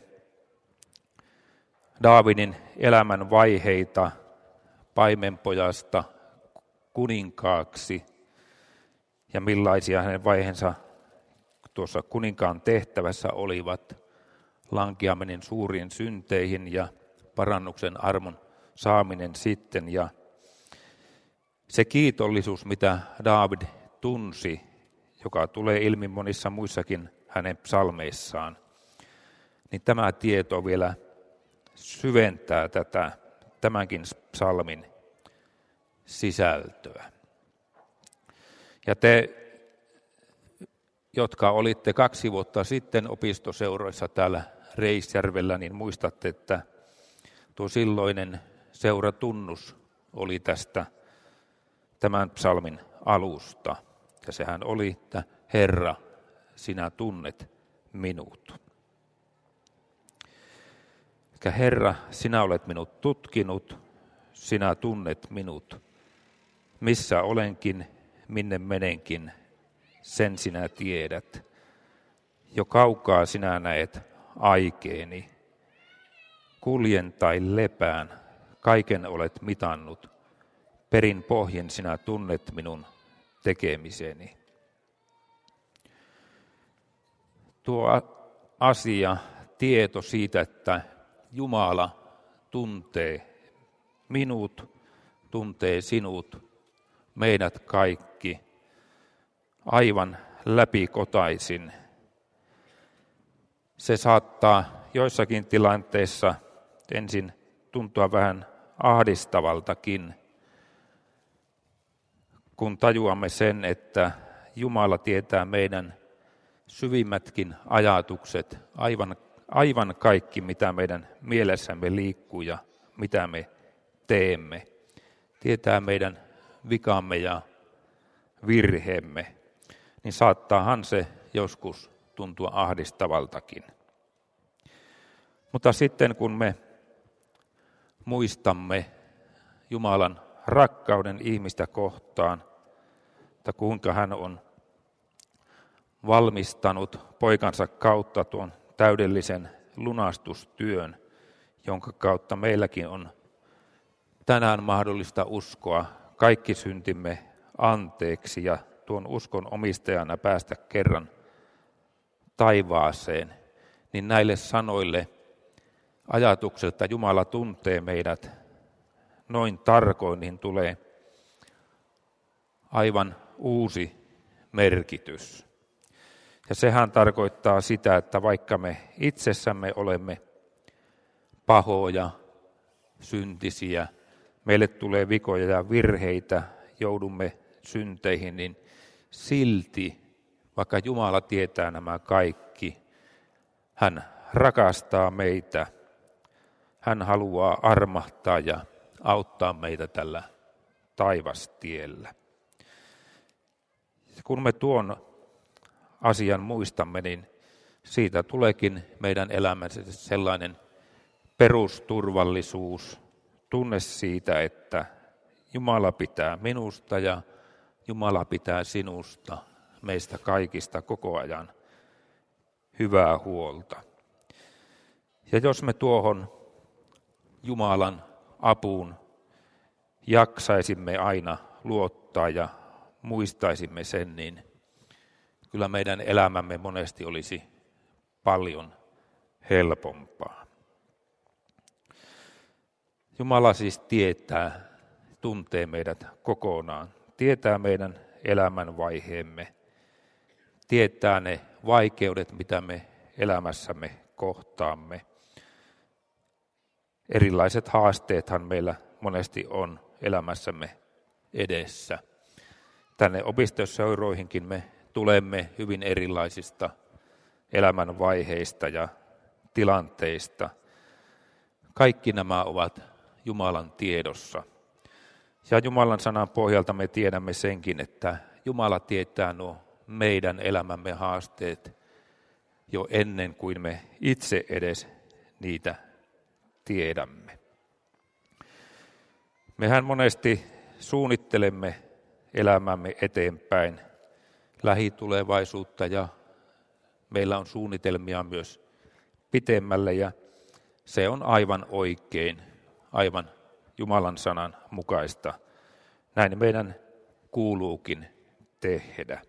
Daavidin elämän vaiheita paimenpojasta kuninkaaksi ja millaisia hänen vaiheensa tuossa kuninkaan tehtävässä olivat, lankeaminen suuriin synteihin ja parannuksen armon saaminen sitten ja se kiitollisuus, mitä Daavid tunsi, joka tulee ilmi monissa muissakin hänen psalmeissaan, niin tämä tieto vielä syventää tätä tämänkin psalmin sisältöä. Ja te, jotka olitte kaksi vuotta sitten opistoseuroissa täällä Reisjärvellä, niin muistatte, että tuo silloinen seuratunnus oli tästä tämän psalmin alusta. Ja sehän oli, että Herra, sinä tunnet minut. Eli Herra, sinä olet minut tutkinut, sinä tunnet minut. Missä olenkin, minne menenkin, sen sinä tiedät. Jo kaukaa sinä näet aikeeni. Kuljen tai lepään, kaiken olet mitannut. Perin pohjin sinä tunnet minun tekemiseni. Tuo asia, tieto siitä, että Jumala tuntee minut, tuntee sinut, meidät kaikki, aivan läpikotaisin. Se saattaa joissakin tilanteissa ensin tuntua vähän ahdistavaltakin, kun tajuamme sen, että Jumala tietää meidän syvimmätkin ajatukset, aivan, aivan kaikki, mitä meidän mielessämme liikkuu ja mitä me teemme. Tietää meidän vikamme ja virheemme, niin saattaahan se joskus tuntua ahdistavaltakin. Mutta sitten kun me muistamme Jumalan rakkauden ihmistä kohtaan, että kuinka hän on valmistanut poikansa kautta tuon täydellisen lunastustyön, jonka kautta meilläkin on tänään mahdollista uskoa kaikki syntimme anteeksi ja tuon uskon omistajana päästä kerran taivaaseen, niin näille sanoille ajatukset, että Jumala tuntee meidät noin tarkoin, niin tulee aivan uusi merkitys. Ja sehän tarkoittaa sitä, että vaikka me itsessämme olemme pahoja, syntisiä, meille tulee vikoja ja virheitä, joudumme synteihin, niin silti, vaikka Jumala tietää nämä kaikki, hän rakastaa meitä, hän haluaa armahtaa ja auttaa meitä tällä taivastiellä. Kun me tuon asian muistamme, niin siitä tuleekin meidän elämässä sellainen perusturvallisuus, tunne siitä, että Jumala pitää minusta ja Jumala pitää sinusta, meistä kaikista koko ajan hyvää huolta. Ja jos me tuohon Jumalan apuun jaksaisimme aina luottaa ja muistaisimme sen, niin kyllä meidän elämämme monesti olisi paljon helpompaa. Jumala siis tietää, tuntee meidät kokonaan, tietää meidän elämänvaiheemme, tietää ne vaikeudet, mitä me elämässämme kohtaamme. Erilaiset haasteethan meillä monesti on elämässämme edessä. Tänne opistosseuroihinkin me tulemme hyvin erilaisista elämänvaiheista ja tilanteista. Kaikki nämä ovat Jumalan tiedossa. Ja Jumalan sanan pohjalta me tiedämme senkin, että Jumala tietää nuo meidän elämämme haasteet jo ennen kuin me itse edes niitä tiedämme. Mehän monesti suunnittelemme elämämme eteenpäin lähitulevaisuutta ja meillä on suunnitelmia myös pitemmälle ja se on aivan oikein, aivan Jumalan sanan mukaista. Näin meidän kuuluukin tehdä.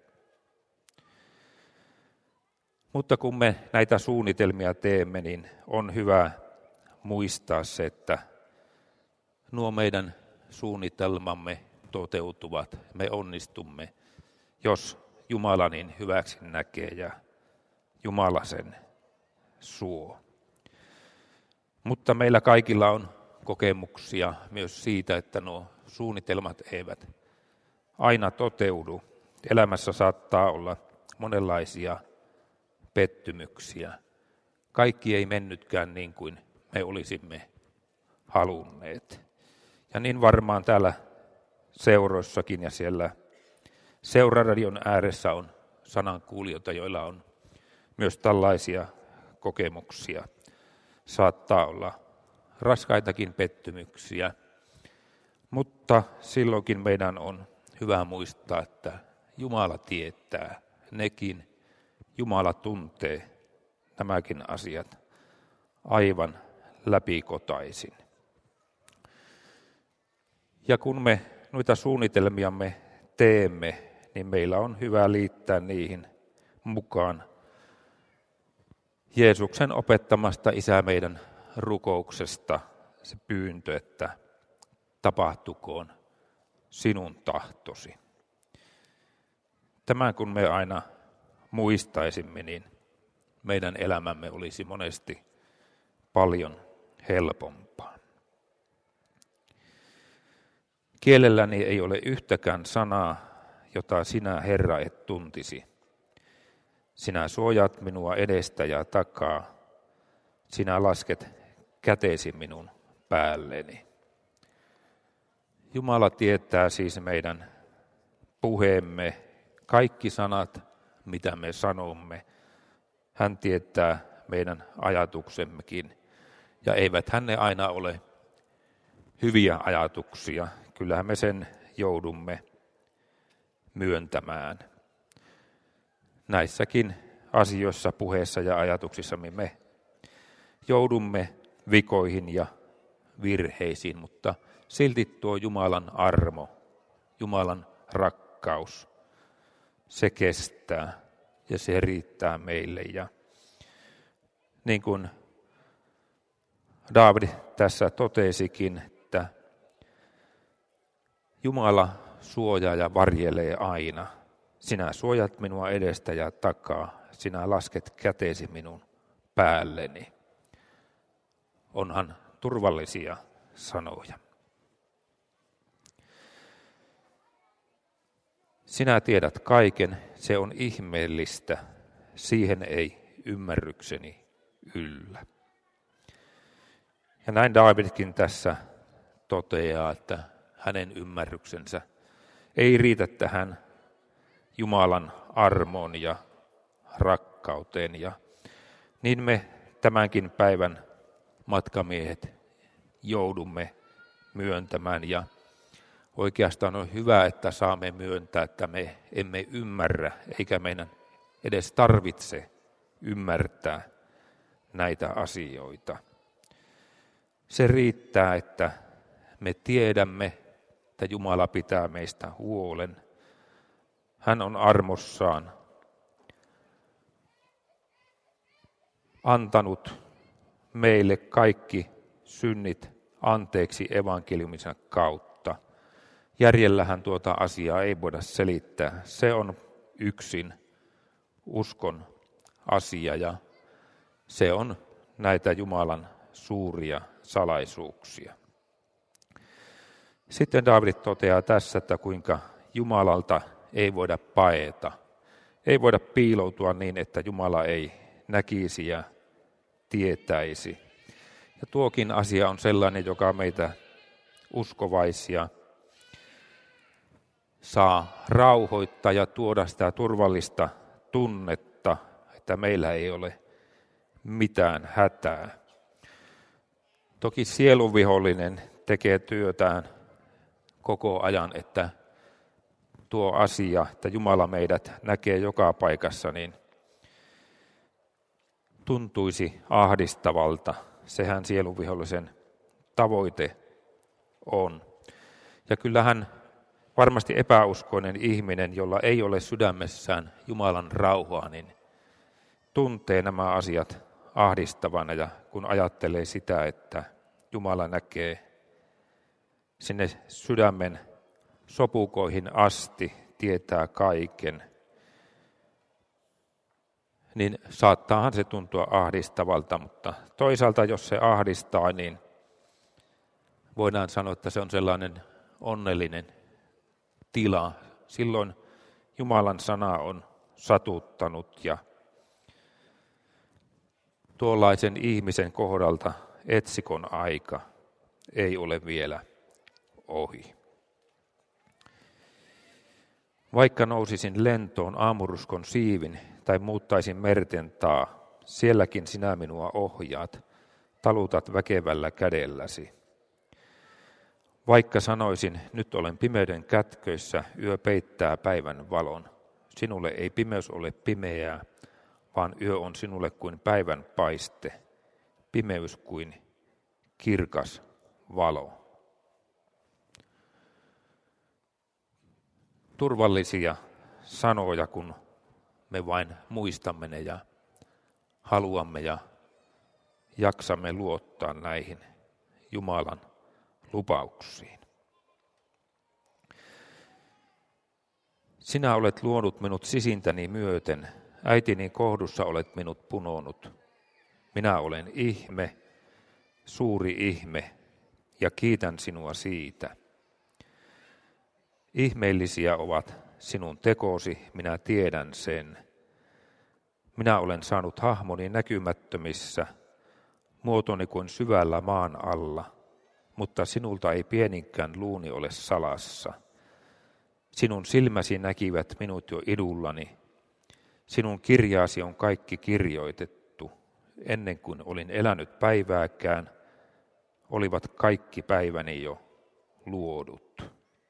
Mutta kun me näitä suunnitelmia teemme, niin on hyvä muistaa se, että nuo meidän suunnitelmamme toteutuvat, me onnistumme, jos Jumala niin hyväksi näkee ja Jumala sen suo. Mutta meillä kaikilla on kokemuksia myös siitä, että nuo suunnitelmat eivät aina toteudu. Elämässä saattaa olla monenlaisia pettymyksiä. Kaikki ei mennytkään niin kuin me olisimme halunneet. Ja niin varmaan täällä seuroissakin ja siellä seuraradion ääressä on sanankuulijoita, joilla on myös tällaisia kokemuksia. Saattaa olla raskaitakin pettymyksiä, mutta silloinkin meidän on hyvä muistaa, että Jumala tietää nekin. Jumala tuntee nämäkin asiat aivan läpikotaisin. Ja kun me noita suunnitelmiamme teemme, niin meillä on hyvä liittää niihin mukaan Jeesuksen opettamasta Isä meidän rukouksesta se pyyntö, että tapahtukoon sinun tahtosi. Tämän kun me aina muistaisimme, niin meidän elämämme olisi monesti paljon helpompaa. Kielelläni ei ole yhtäkään sanaa, jota sinä, Herra, et tuntisi. Sinä suojaat minua edestä ja takaa. Sinä lasket kätesi minun päälleni. Jumala tietää siis meidän puheemme, kaikki sanat, mitä me sanomme. Hän tietää meidän ajatuksemmekin. Ja eivät hän ne aina ole hyviä ajatuksia. Kyllähän me sen joudumme myöntämään. Näissäkin asioissa, puheessa ja ajatuksissamme me joudumme vikoihin ja virheisiin, mutta silti tuo Jumalan armo, Jumalan rakkaus, se kestää ja se riittää meille. Ja niin kuin Daavid tässä totesikin, että Jumala suojaa ja varjelee aina. Sinä suojat minua edestä ja takaa, sinä lasket käteesi minun päälleni. Onhan turvallisia sanoja. Sinä tiedät kaiken, se on ihmeellistä, siihen ei ymmärrykseni yllä. Ja näin Daavidkin tässä toteaa, että hänen ymmärryksensä ei riitä tähän Jumalan armoon ja rakkauteen. Ja niin me tämänkin päivän matkamiehet joudumme myöntämään. Ja oikeastaan on hyvä, että saamme myöntää, että me emme ymmärrä, eikä meidän edes tarvitse ymmärtää näitä asioita. Se riittää, että me tiedämme, että Jumala pitää meistä huolen. Hän on armossaan antanut meille kaikki synnit anteeksi evankeliumisen kautta. Järjellähän tuota asiaa ei voida selittää. Se on yksin uskon asia ja se on näitä Jumalan suuria salaisuuksia. Sitten Daavid toteaa tässä, että kuinka Jumalalta ei voida paeta. Ei voida piiloutua niin, että Jumala ei näkisi ja tietäisi. Ja tuokin asia on sellainen, joka meitä uskovaisia saa rauhoittaa ja tuoda sitä turvallista tunnetta, että meillä ei ole mitään hätää. Toki sielunvihollinen tekee työtään koko ajan, että tuo asia, että Jumala meidät näkee joka paikassa, niin tuntuisi ahdistavalta. Sehän sielunvihollisen tavoite on. Ja kyllähän varmasti epäuskoinen ihminen, jolla ei ole sydämessään Jumalan rauhaa, niin tuntee nämä asiat ahdistavana ja kun ajattelee sitä, että Jumala näkee sinne sydämen sopukoihin asti, tietää kaiken, niin saattaahan se tuntua ahdistavalta, mutta toisaalta jos se ahdistaa, niin voidaan sanoa, että se on sellainen onnellinen tila. Silloin Jumalan sana on satuttanut ja tuollaisen ihmisen kohdalta etsikon aika ei ole vielä ohi. Vaikka nousisin lentoon aamuruskon siivin tai muuttaisin merten taa, sielläkin sinä minua ohjaat, talutat väkevällä kädelläsi. Vaikka sanoisin, nyt olen pimeyden kätköissä, yö peittää päivän valon. Sinulle ei pimeys ole pimeää, vaan yö on sinulle kuin päivän paiste, pimeys kuin kirkas valo. Turvallisia sanoja, kun me vain muistamme ne ja haluamme ja jaksamme luottaa näihin Jumalan lupauksiin. Sinä olet luonut minut sisintäni myöten, äitini kohdussa olet minut punonut. Minä olen ihme, suuri ihme, ja kiitän sinua siitä. Ihmeellisiä ovat sinun tekosi, minä tiedän sen. Minä olen saanut hahmoni näkymättömissä, muotoni kuin syvällä maan alla, mutta sinulta ei pieninkään luuni ole salassa. Sinun silmäsi näkivät minut jo idullani. Sinun kirjaasi on kaikki kirjoitettu. Ennen kuin olin elänyt päivääkään, olivat kaikki päiväni jo luodut.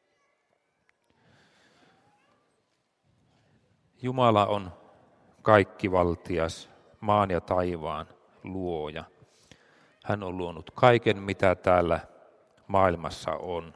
Jumala on kaikkivaltias, maan ja taivaan luoja. Hän on luonut kaiken, mitä täällä maailmassa on.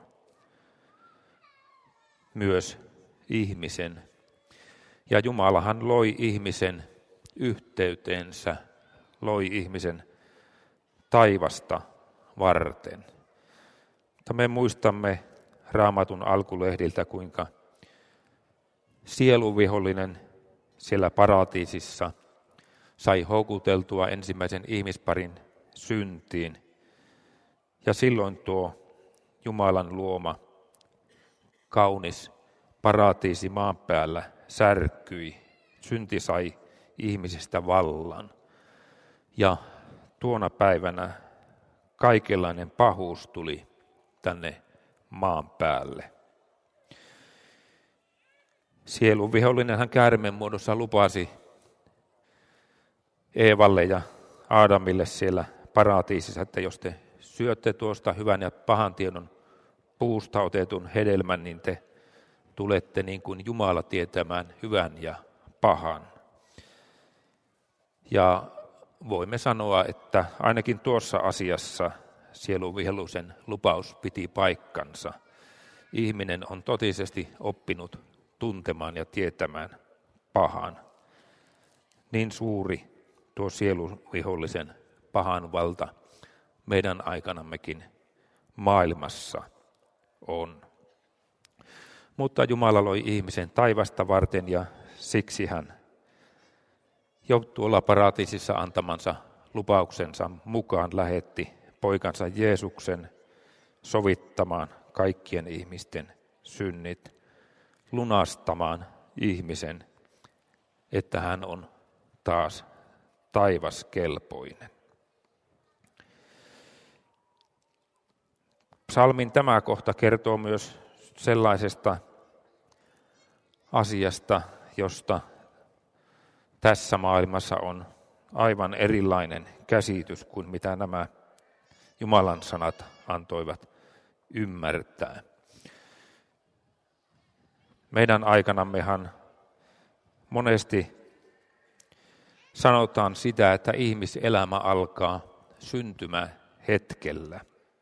Myös ihmisen. Ja Jumalahan loi ihmisen yhteyteensä, loi ihmisen taivasta varten. Mutta me muistamme Raamatun alkulehdiltä, kuinka sieluvihollinen siellä paratiisissa sai houkuteltua ensimmäisen ihmisparin syntiin. Ja silloin tuo Jumalan luoma kaunis paratiisi maan päällä särkyi. Synti sai ihmisestä vallan. Ja tuona päivänä kaikenlainen pahuus tuli tänne maan päälle. Sielun vihollinen hän käärmeen muodossa lupasi Eevalle ja Aadamille siellä paratiisissa, että jos te syötte tuosta hyvän ja pahan tiedon puusta otetun hedelmän, niin te tulette niin kuin Jumala tietämään hyvän ja pahan. Ja voimme sanoa, että ainakin tuossa asiassa sielun vihollisen lupaus piti paikkansa. Ihminen on totisesti oppinut tuntemaan ja tietämään pahan. Niin suuri tuo sieluvihollisen pahan valta meidän aikanammekin maailmassa on. Mutta Jumala loi ihmisen taivasta varten ja siksi hän jo tuolla paratiisissa antamansa lupauksensa mukaan lähetti poikansa Jeesuksen sovittamaan kaikkien ihmisten synnit, lunastamaan ihmisen, että hän on taas taivaskelpoinen. Psalmin tämä kohta kertoo myös sellaisesta asiasta, josta tässä maailmassa on aivan erilainen käsitys kuin mitä nämä Jumalan sanat antoivat ymmärtää. Meidän aikanammehan monesti sanotaan sitä, että ihmiselämä alkaa syntymähetkellä.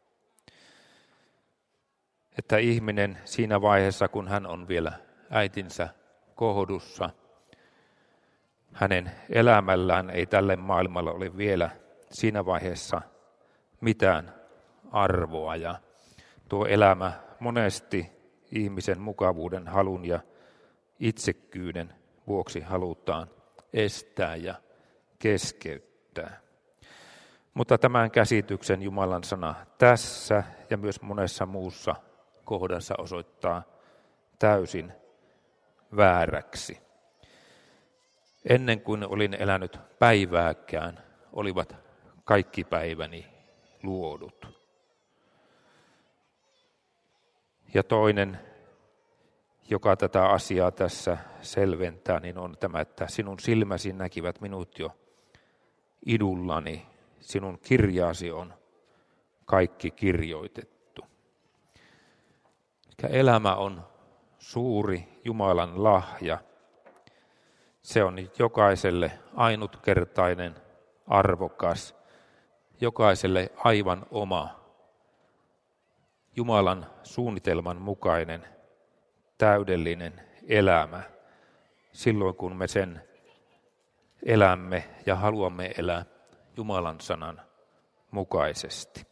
Että ihminen siinä vaiheessa, kun hän on vielä äitinsä kohdussa, hänen elämällään ei tälle maailmalle ole vielä siinä vaiheessa mitään arvoa. Ja tuo elämä monesti ihmisen mukavuuden halun ja itsekkyyden vuoksi halutaan estää ja keskeyttää. Mutta tämän käsityksen Jumalan sana tässä ja myös monessa muussa kohdassa osoittaa täysin vääräksi. Ennen kuin olin elänyt päivääkään, olivat kaikki päiväni luodut. Ja toinen, joka tätä asiaa tässä selventää, niin on tämä, että sinun silmäsi näkivät minut jo idullani, sinun kirjaasi on kaikki kirjoitettu. Elämä on suuri Jumalan lahja. Se on jokaiselle ainutkertainen, arvokas, jokaiselle aivan oma, Jumalan suunnitelman mukainen, täydellinen elämä, silloin kun me sen elämme ja haluamme elää Jumalan sanan mukaisesti.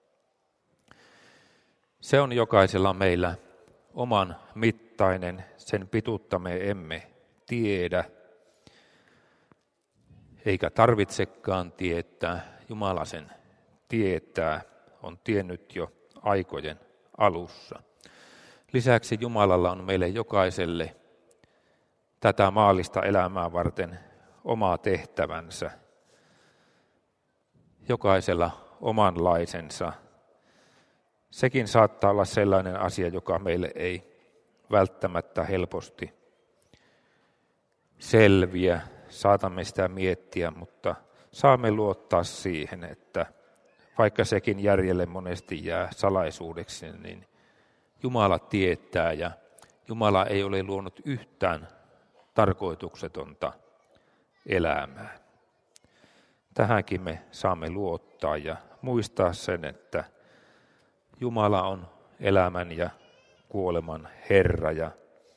Se on jokaisella meillä oman mittainen, sen pituutta me emme tiedä, eikä tarvitsekaan tietää. Jumala sen tietää, on tiennyt jo aikojen alussa. Lisäksi Jumalalla on meille jokaiselle tätä maallista elämää varten oma tehtävänsä. Jokaisella omanlaisensa. Sekin saattaa olla sellainen asia, joka meille ei välttämättä helposti selviä. Saatamme sitä miettiä, mutta saamme luottaa siihen, että vaikka sekin järjelle monesti jää salaisuudeksi, niin Jumala tietää ja Jumala ei ole luonut yhtään tarkoituksetonta elämää. Tähänkin me saamme luottaa ja muistaa sen, että Jumala on elämän ja kuoleman Herra. Ja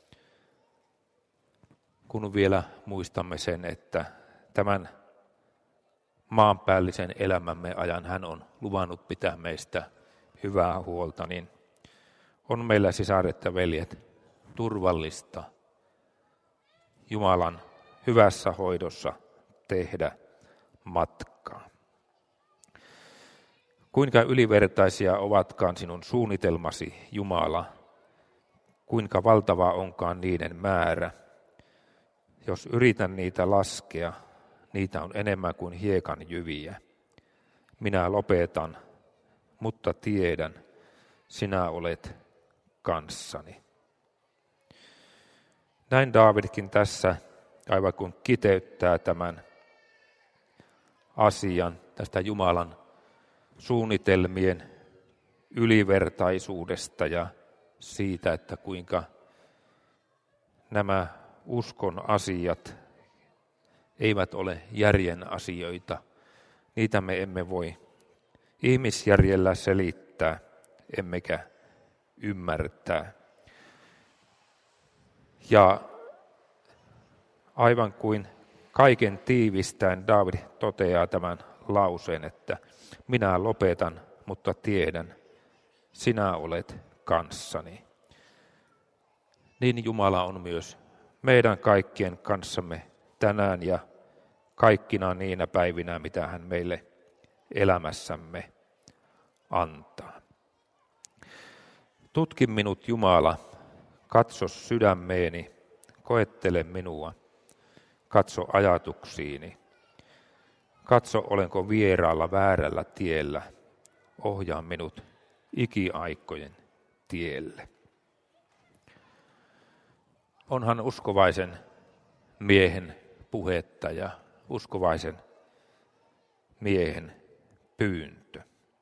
kun vielä muistamme sen, että tämän maanpäällisen elämämme ajan hän on luvannut pitää meistä hyvää huolta, niin on meillä sisaret ja veljet turvallista Jumalan hyvässä hoidossa tehdä matkaa. Kuinka ylivertaisia ovatkaan sinun suunnitelmasi, Jumala, kuinka valtava onkaan niiden määrä. Jos yritän niitä laskea, niitä on enemmän kuin hiekan jyviä. Minä lopetan, mutta tiedän, sinä olet kanssani. Näin Daavidkin tässä aivan kuin kiteyttää tämän asian tästä Jumalan suunnitelmien ylivertaisuudesta ja siitä, että kuinka nämä uskon asiat eivät ole järjen asioita. Niitä me emme voi ihmisjärjellä selittää, emmekä ymmärtää. Ja aivan kuin Kaiken tiivistäen Daavid toteaa tämän lauseen, että minä lopetan, mutta tiedän, sinä olet kanssani. Niin Jumala on myös meidän kaikkien kanssamme tänään ja kaikkina niinä päivinä, mitä hän meille elämässämme antaa. Tutki minut, Jumala, katso sydämeeni, koettele minua, katso ajatuksiini. Katso, olenko vieraalla väärällä tiellä, ohjaa minut ikiaikojen tielle. Onhan uskovaisen miehen puhetta ja uskovaisen miehen pyyntö.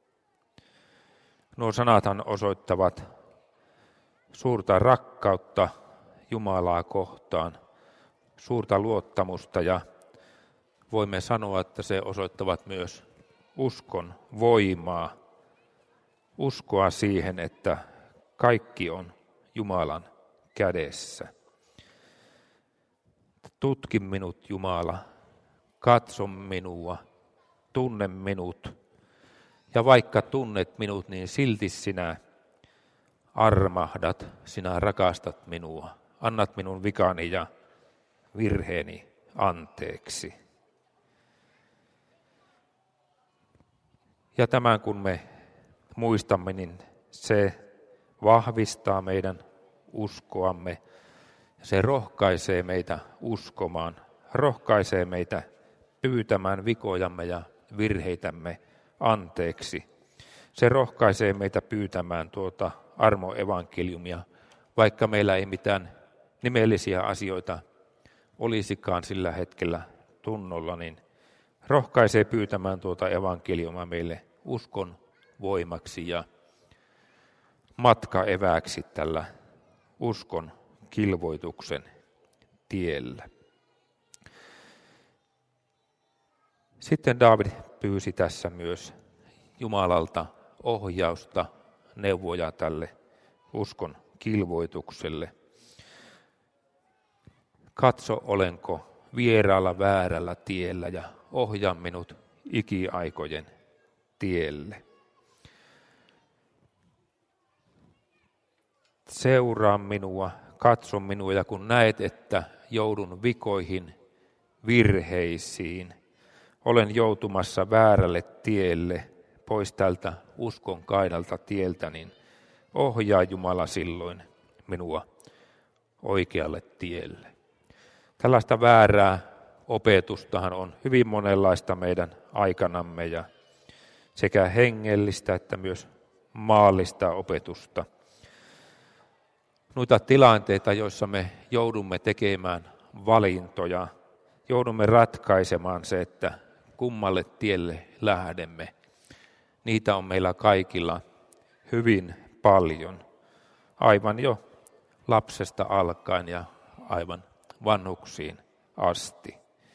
Nuo sanathan osoittavat suurta rakkautta Jumalaa kohtaan, suurta luottamusta ja voimme sanoa, että se osoittavat myös uskon voimaa, uskoa siihen, että kaikki on Jumalan kädessä. Tutki minut, Jumala, katso minua, tunne minut. Ja vaikka tunnet minut, niin silti sinä armahdat, sinä rakastat minua. Annat minun vikani ja virheeni anteeksi. Ja tämän kun me muistamme, niin se vahvistaa meidän uskoamme. Se rohkaisee meitä uskomaan, rohkaisee meitä pyytämään vikojamme ja virheitämme anteeksi. Se rohkaisee meitä pyytämään tuota armoevankeliumia, vaikka meillä ei mitään nimellisiä asioita olisikaan sillä hetkellä tunnolla, niin rohkaisee pyytämään tuota evankeliumia meille uskon voimaksi ja matkaevääksi tällä uskon kilvoituksen tiellä. Sitten Daavid pyysi tässä myös Jumalalta ohjausta, neuvoja tälle uskon kilvoitukselle. Katso, olenko vieraalla väärällä tiellä ja ohjaa minut ikiaikojen tielle. Seuraa minua, katso minua ja kun näet, että joudun vikoihin, virheisiin, olen joutumassa väärälle tielle, pois tältä uskon kaidalta tieltä, niin ohjaa Jumala silloin minua oikealle tielle. Tällaista väärää opetustahan on hyvin monenlaista meidän aikanamme ja sekä hengellistä että myös maallista opetusta. Noita tilanteita, joissa me joudumme tekemään valintoja, joudumme ratkaisemaan se, että kummalle tielle lähdemme. Niitä on meillä kaikilla hyvin paljon, aivan jo lapsesta alkaen ja aivan vanhuksiin asti.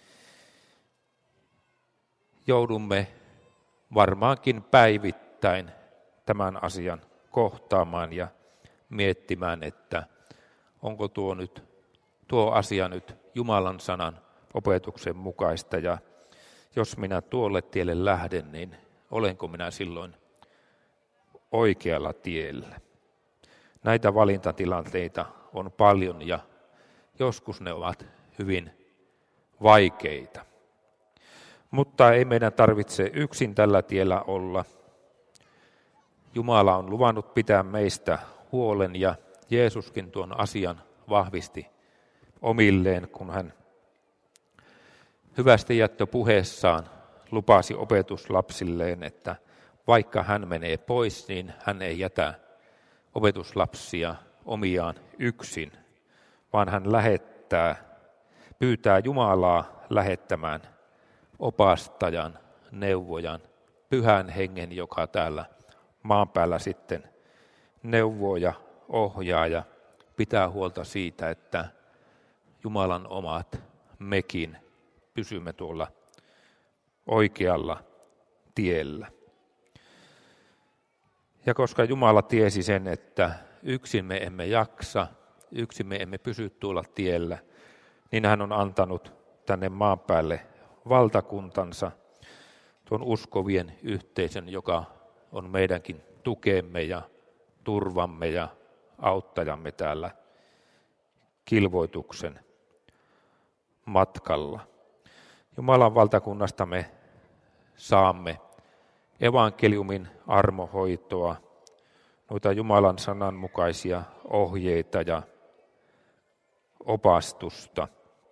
Joudumme varmaankin päivittäin tämän asian kohtaamaan ja miettimään, että onko tuo, nyt, tuo asia nyt Jumalan sanan opetuksen mukaista ja jos minä tuolle tielle lähden, niin olenko minä silloin oikealla tiellä. Näitä valintatilanteita on paljon ja joskus ne ovat hyvin vaikeita. Mutta ei meidän tarvitse yksin tällä tiellä olla. Jumala on luvannut pitää meistä huolen ja Jeesuskin tuon asian vahvisti omilleen, kun hän hyvästi jättöpuheessaan lupasi opetuslapsilleen, että vaikka hän menee pois, niin hän ei jätä opetuslapsia omiaan yksin, vaan hän lähettää, pyytää Jumalaa lähettämään opastajan, neuvojan, pyhän hengen, joka täällä maan päällä sitten neuvoo ja ohjaa ja pitää huolta siitä, että Jumalan omat mekin pysymme tuolla oikealla tiellä. Ja koska Jumala tiesi sen, että yksin me emme jaksa, yksin me emme pysy tuolla tiellä, niin hän on antanut tänne maan päälle valtakuntansa, tuon uskovien yhteisön, joka on meidänkin tukemme ja turvamme ja auttajamme täällä kilvoituksen matkalla. Jumalan valtakunnasta me saamme evankeliumin armohoitoa, noita Jumalan sanan mukaisia ohjeita ja opastusta,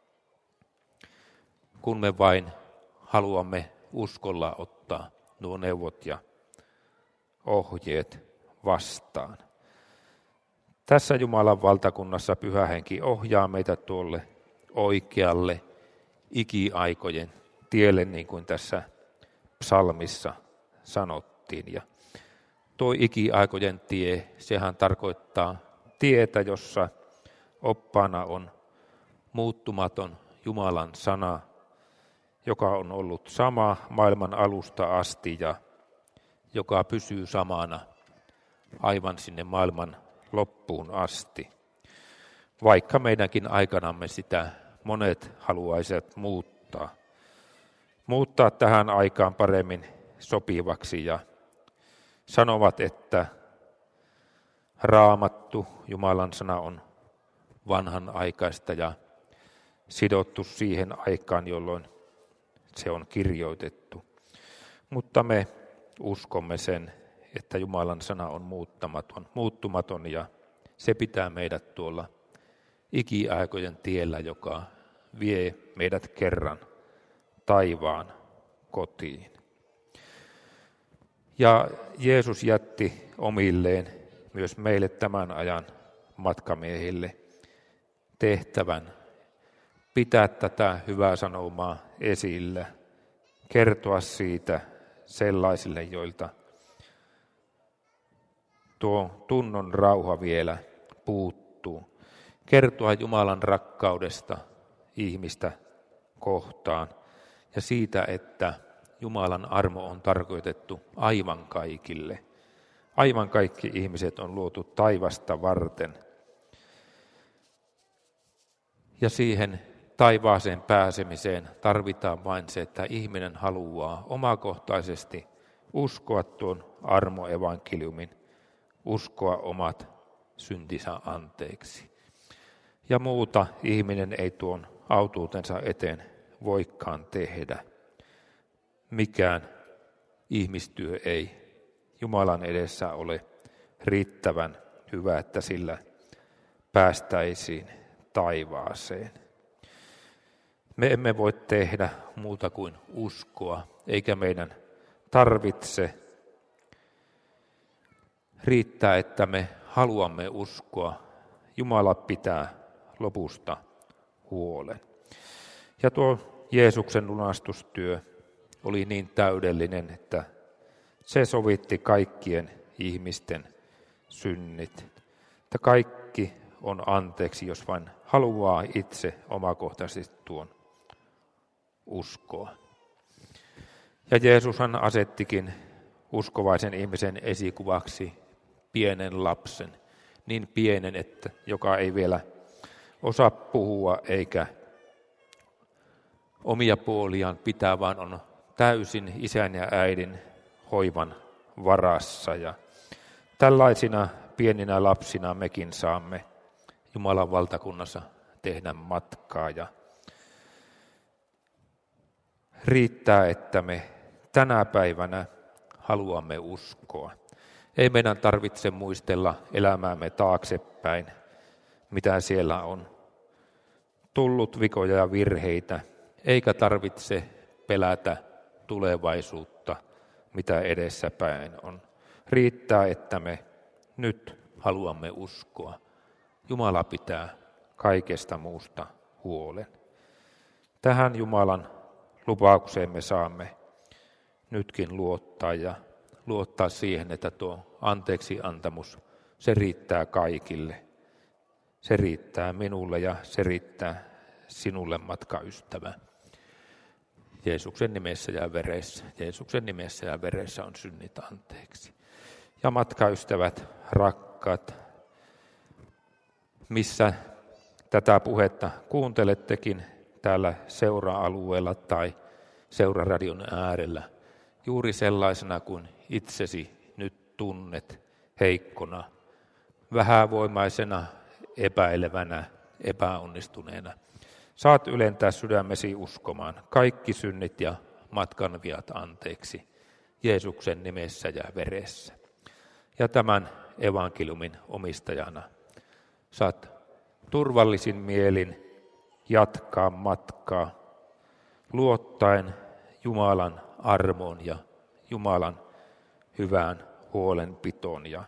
kun me vain haluamme uskolla ottaa nuo neuvot ja ohjeet vastaan. Tässä Jumalan valtakunnassa Pyhä Henki ohjaa meitä tuolle oikealle ikiaikojen tielle, niin kuin tässä psalmissa sanottiin. Ja tuo ikiaikojen tie, sehän tarkoittaa tietä, jossa oppaana on muuttumaton Jumalan sana, joka on ollut sama maailman alusta asti ja joka pysyy samana aivan sinne maailman loppuun asti. Vaikka meidänkin aikanamme sitä monet haluaisivat muuttaa. Muuttaa tähän aikaan paremmin sopivaksi ja sanovat, että Raamattu, Jumalan sana, on vanhanaikaista ja sidottu siihen aikaan, jolloin se on kirjoitettu. Mutta me uskomme sen, että Jumalan sana on muuttamaton, muuttumaton ja se pitää meidät tuolla ikiaikojen tiellä, joka vie meidät kerran taivaan kotiin. Ja Jeesus jätti omilleen myös meille tämän ajan matkamiehille tehtävän pitää tätä hyvää sanomaa esillä, kertoa siitä sellaisille, joilta tuo tunnon rauha vielä puuttuu. Kertoa Jumalan rakkaudesta ihmistä kohtaan ja siitä, että Jumalan armo on tarkoitettu aivan kaikille. Aivan kaikki ihmiset on luotu taivasta varten. Ja siihen taivaaseen pääsemiseen tarvitaan vain se, että ihminen haluaa omakohtaisesti uskoa tuon armoevankeliumin, uskoa omat syntinsä anteeksi. Ja muuta ihminen ei tuon autuutensa eteen voikaan tehdä. Mikään ihmistyö ei Jumalan edessä ole riittävän hyvä, että sillä päästäisiin taivaaseen. Me emme voi tehdä muuta kuin uskoa, eikä meidän tarvitse. Riittää, että me haluamme uskoa. Jumala pitää lopusta huolen. Ja tuo Jeesuksen lunastustyö oli niin täydellinen, että se sovitti kaikkien ihmisten synnit. Että kaikki on anteeksi, jos vain haluaa itse omakohtaisesti tuon uskoa. Ja Jeesushan asettikin uskovaisen ihmisen esikuvaksi pienen lapsen, niin pienen, että joka ei vielä osaa puhua eikä omia puoliaan pitää, vaan on täysin isän ja äidin hoivan varassa. Ja tällaisina pieninä lapsina mekin saamme Jumalan valtakunnassa tehdä matkaa. Ja riittää, että me tänä päivänä haluamme uskoa. Ei meidän tarvitse muistella elämäämme taaksepäin, mitä siellä on tullut vikoja ja virheitä, eikä tarvitse pelätä tulevaisuutta, mitä edessäpäin on. Riittää, että me nyt haluamme uskoa. Jumala pitää kaikesta muusta huolen. Tähän Jumalan lupaukseen me saamme nytkin luottaa ja luottaa siihen, että tuo anteeksiantamus, se riittää kaikille. Se riittää minulle ja se riittää sinulle, matkaystävä. Jeesuksen nimessä ja veressä. Jeesuksen nimessä ja veressä on synnit anteeksi. Ja matkaystävät, rakkaat, missä tätä puhetta kuuntelettekin täällä seura-alueella tai seuraradion äärellä juuri sellaisena kuin itsesi nyt tunnet, heikkona, vähävoimaisena, epäilevänä, epäonnistuneena. Saat ylentää sydämesi uskomaan kaikki synnit ja matkan viat anteeksi Jeesuksen nimessä ja veressä. Ja tämän evankeliumin omistajana saat turvallisin mielin jatkaa matkaa luottaen Jumalan armoon ja Jumalan hyvään huolenpitoon. Ja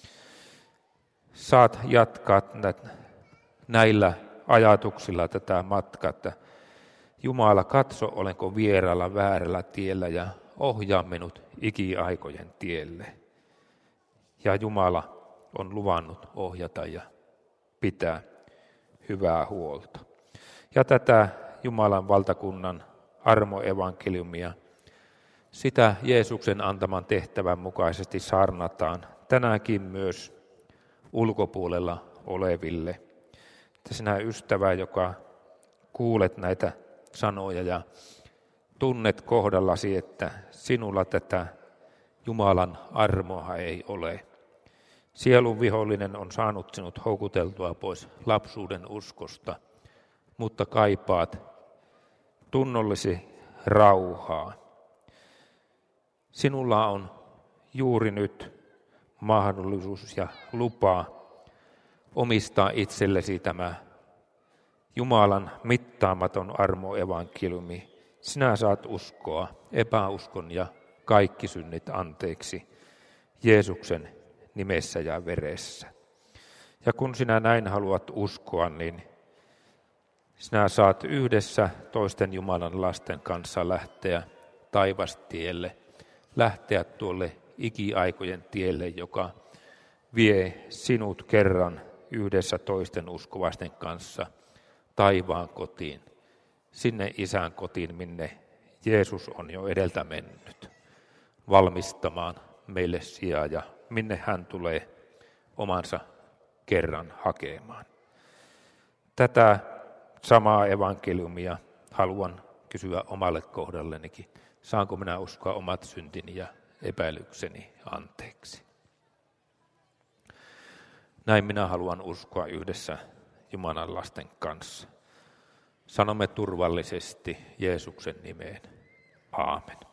saat jatkaa näillä ajatuksilla tätä matkaa, että Jumala, katso, olenko vieraalla väärällä tiellä ja ohjaa minut ikiaikojen tielle. Ja Jumala on luvannut ohjata ja pitää hyvää huolta. Ja tätä Jumalan valtakunnan armoevankeliumia, sitä Jeesuksen antaman tehtävän mukaisesti saarnataan tänäänkin myös ulkopuolella oleville. Että sinä ystävä, joka kuulet näitä sanoja ja tunnet kohdallasi, että sinulla tätä Jumalan armoa ei ole. Sielun vihollinen on saanut sinut houkuteltua pois lapsuuden uskosta, mutta kaipaat tunnollisi rauhaa. Sinulla on juuri nyt mahdollisuus ja lupa omistaa itsellesi tämä Jumalan mittaamaton armoevankeliumi. Sinä saat uskoa, epäuskon ja kaikki synnit anteeksi Jeesuksen nimessä ja veressä. Ja kun sinä näin haluat uskoa, niin sinä saat yhdessä toisten Jumalan lasten kanssa lähteä taivastielle, lähteä tuolle ikiaikojen tielle, joka vie sinut kerran yhdessä toisten uskovaisten kanssa taivaan kotiin, sinne Isän kotiin, minne Jeesus on jo edeltä mennyt valmistamaan meille sijaa ja minne hän tulee omansa kerran hakemaan. Tätä samaa evankeliumia haluan kysyä omalle kohdallenikin. Saanko minä uskoa omat syntini ja epäilykseni anteeksi? Näin minä haluan uskoa yhdessä Jumalan lasten kanssa. Sanomme turvallisesti Jeesuksen nimeen. Aamen.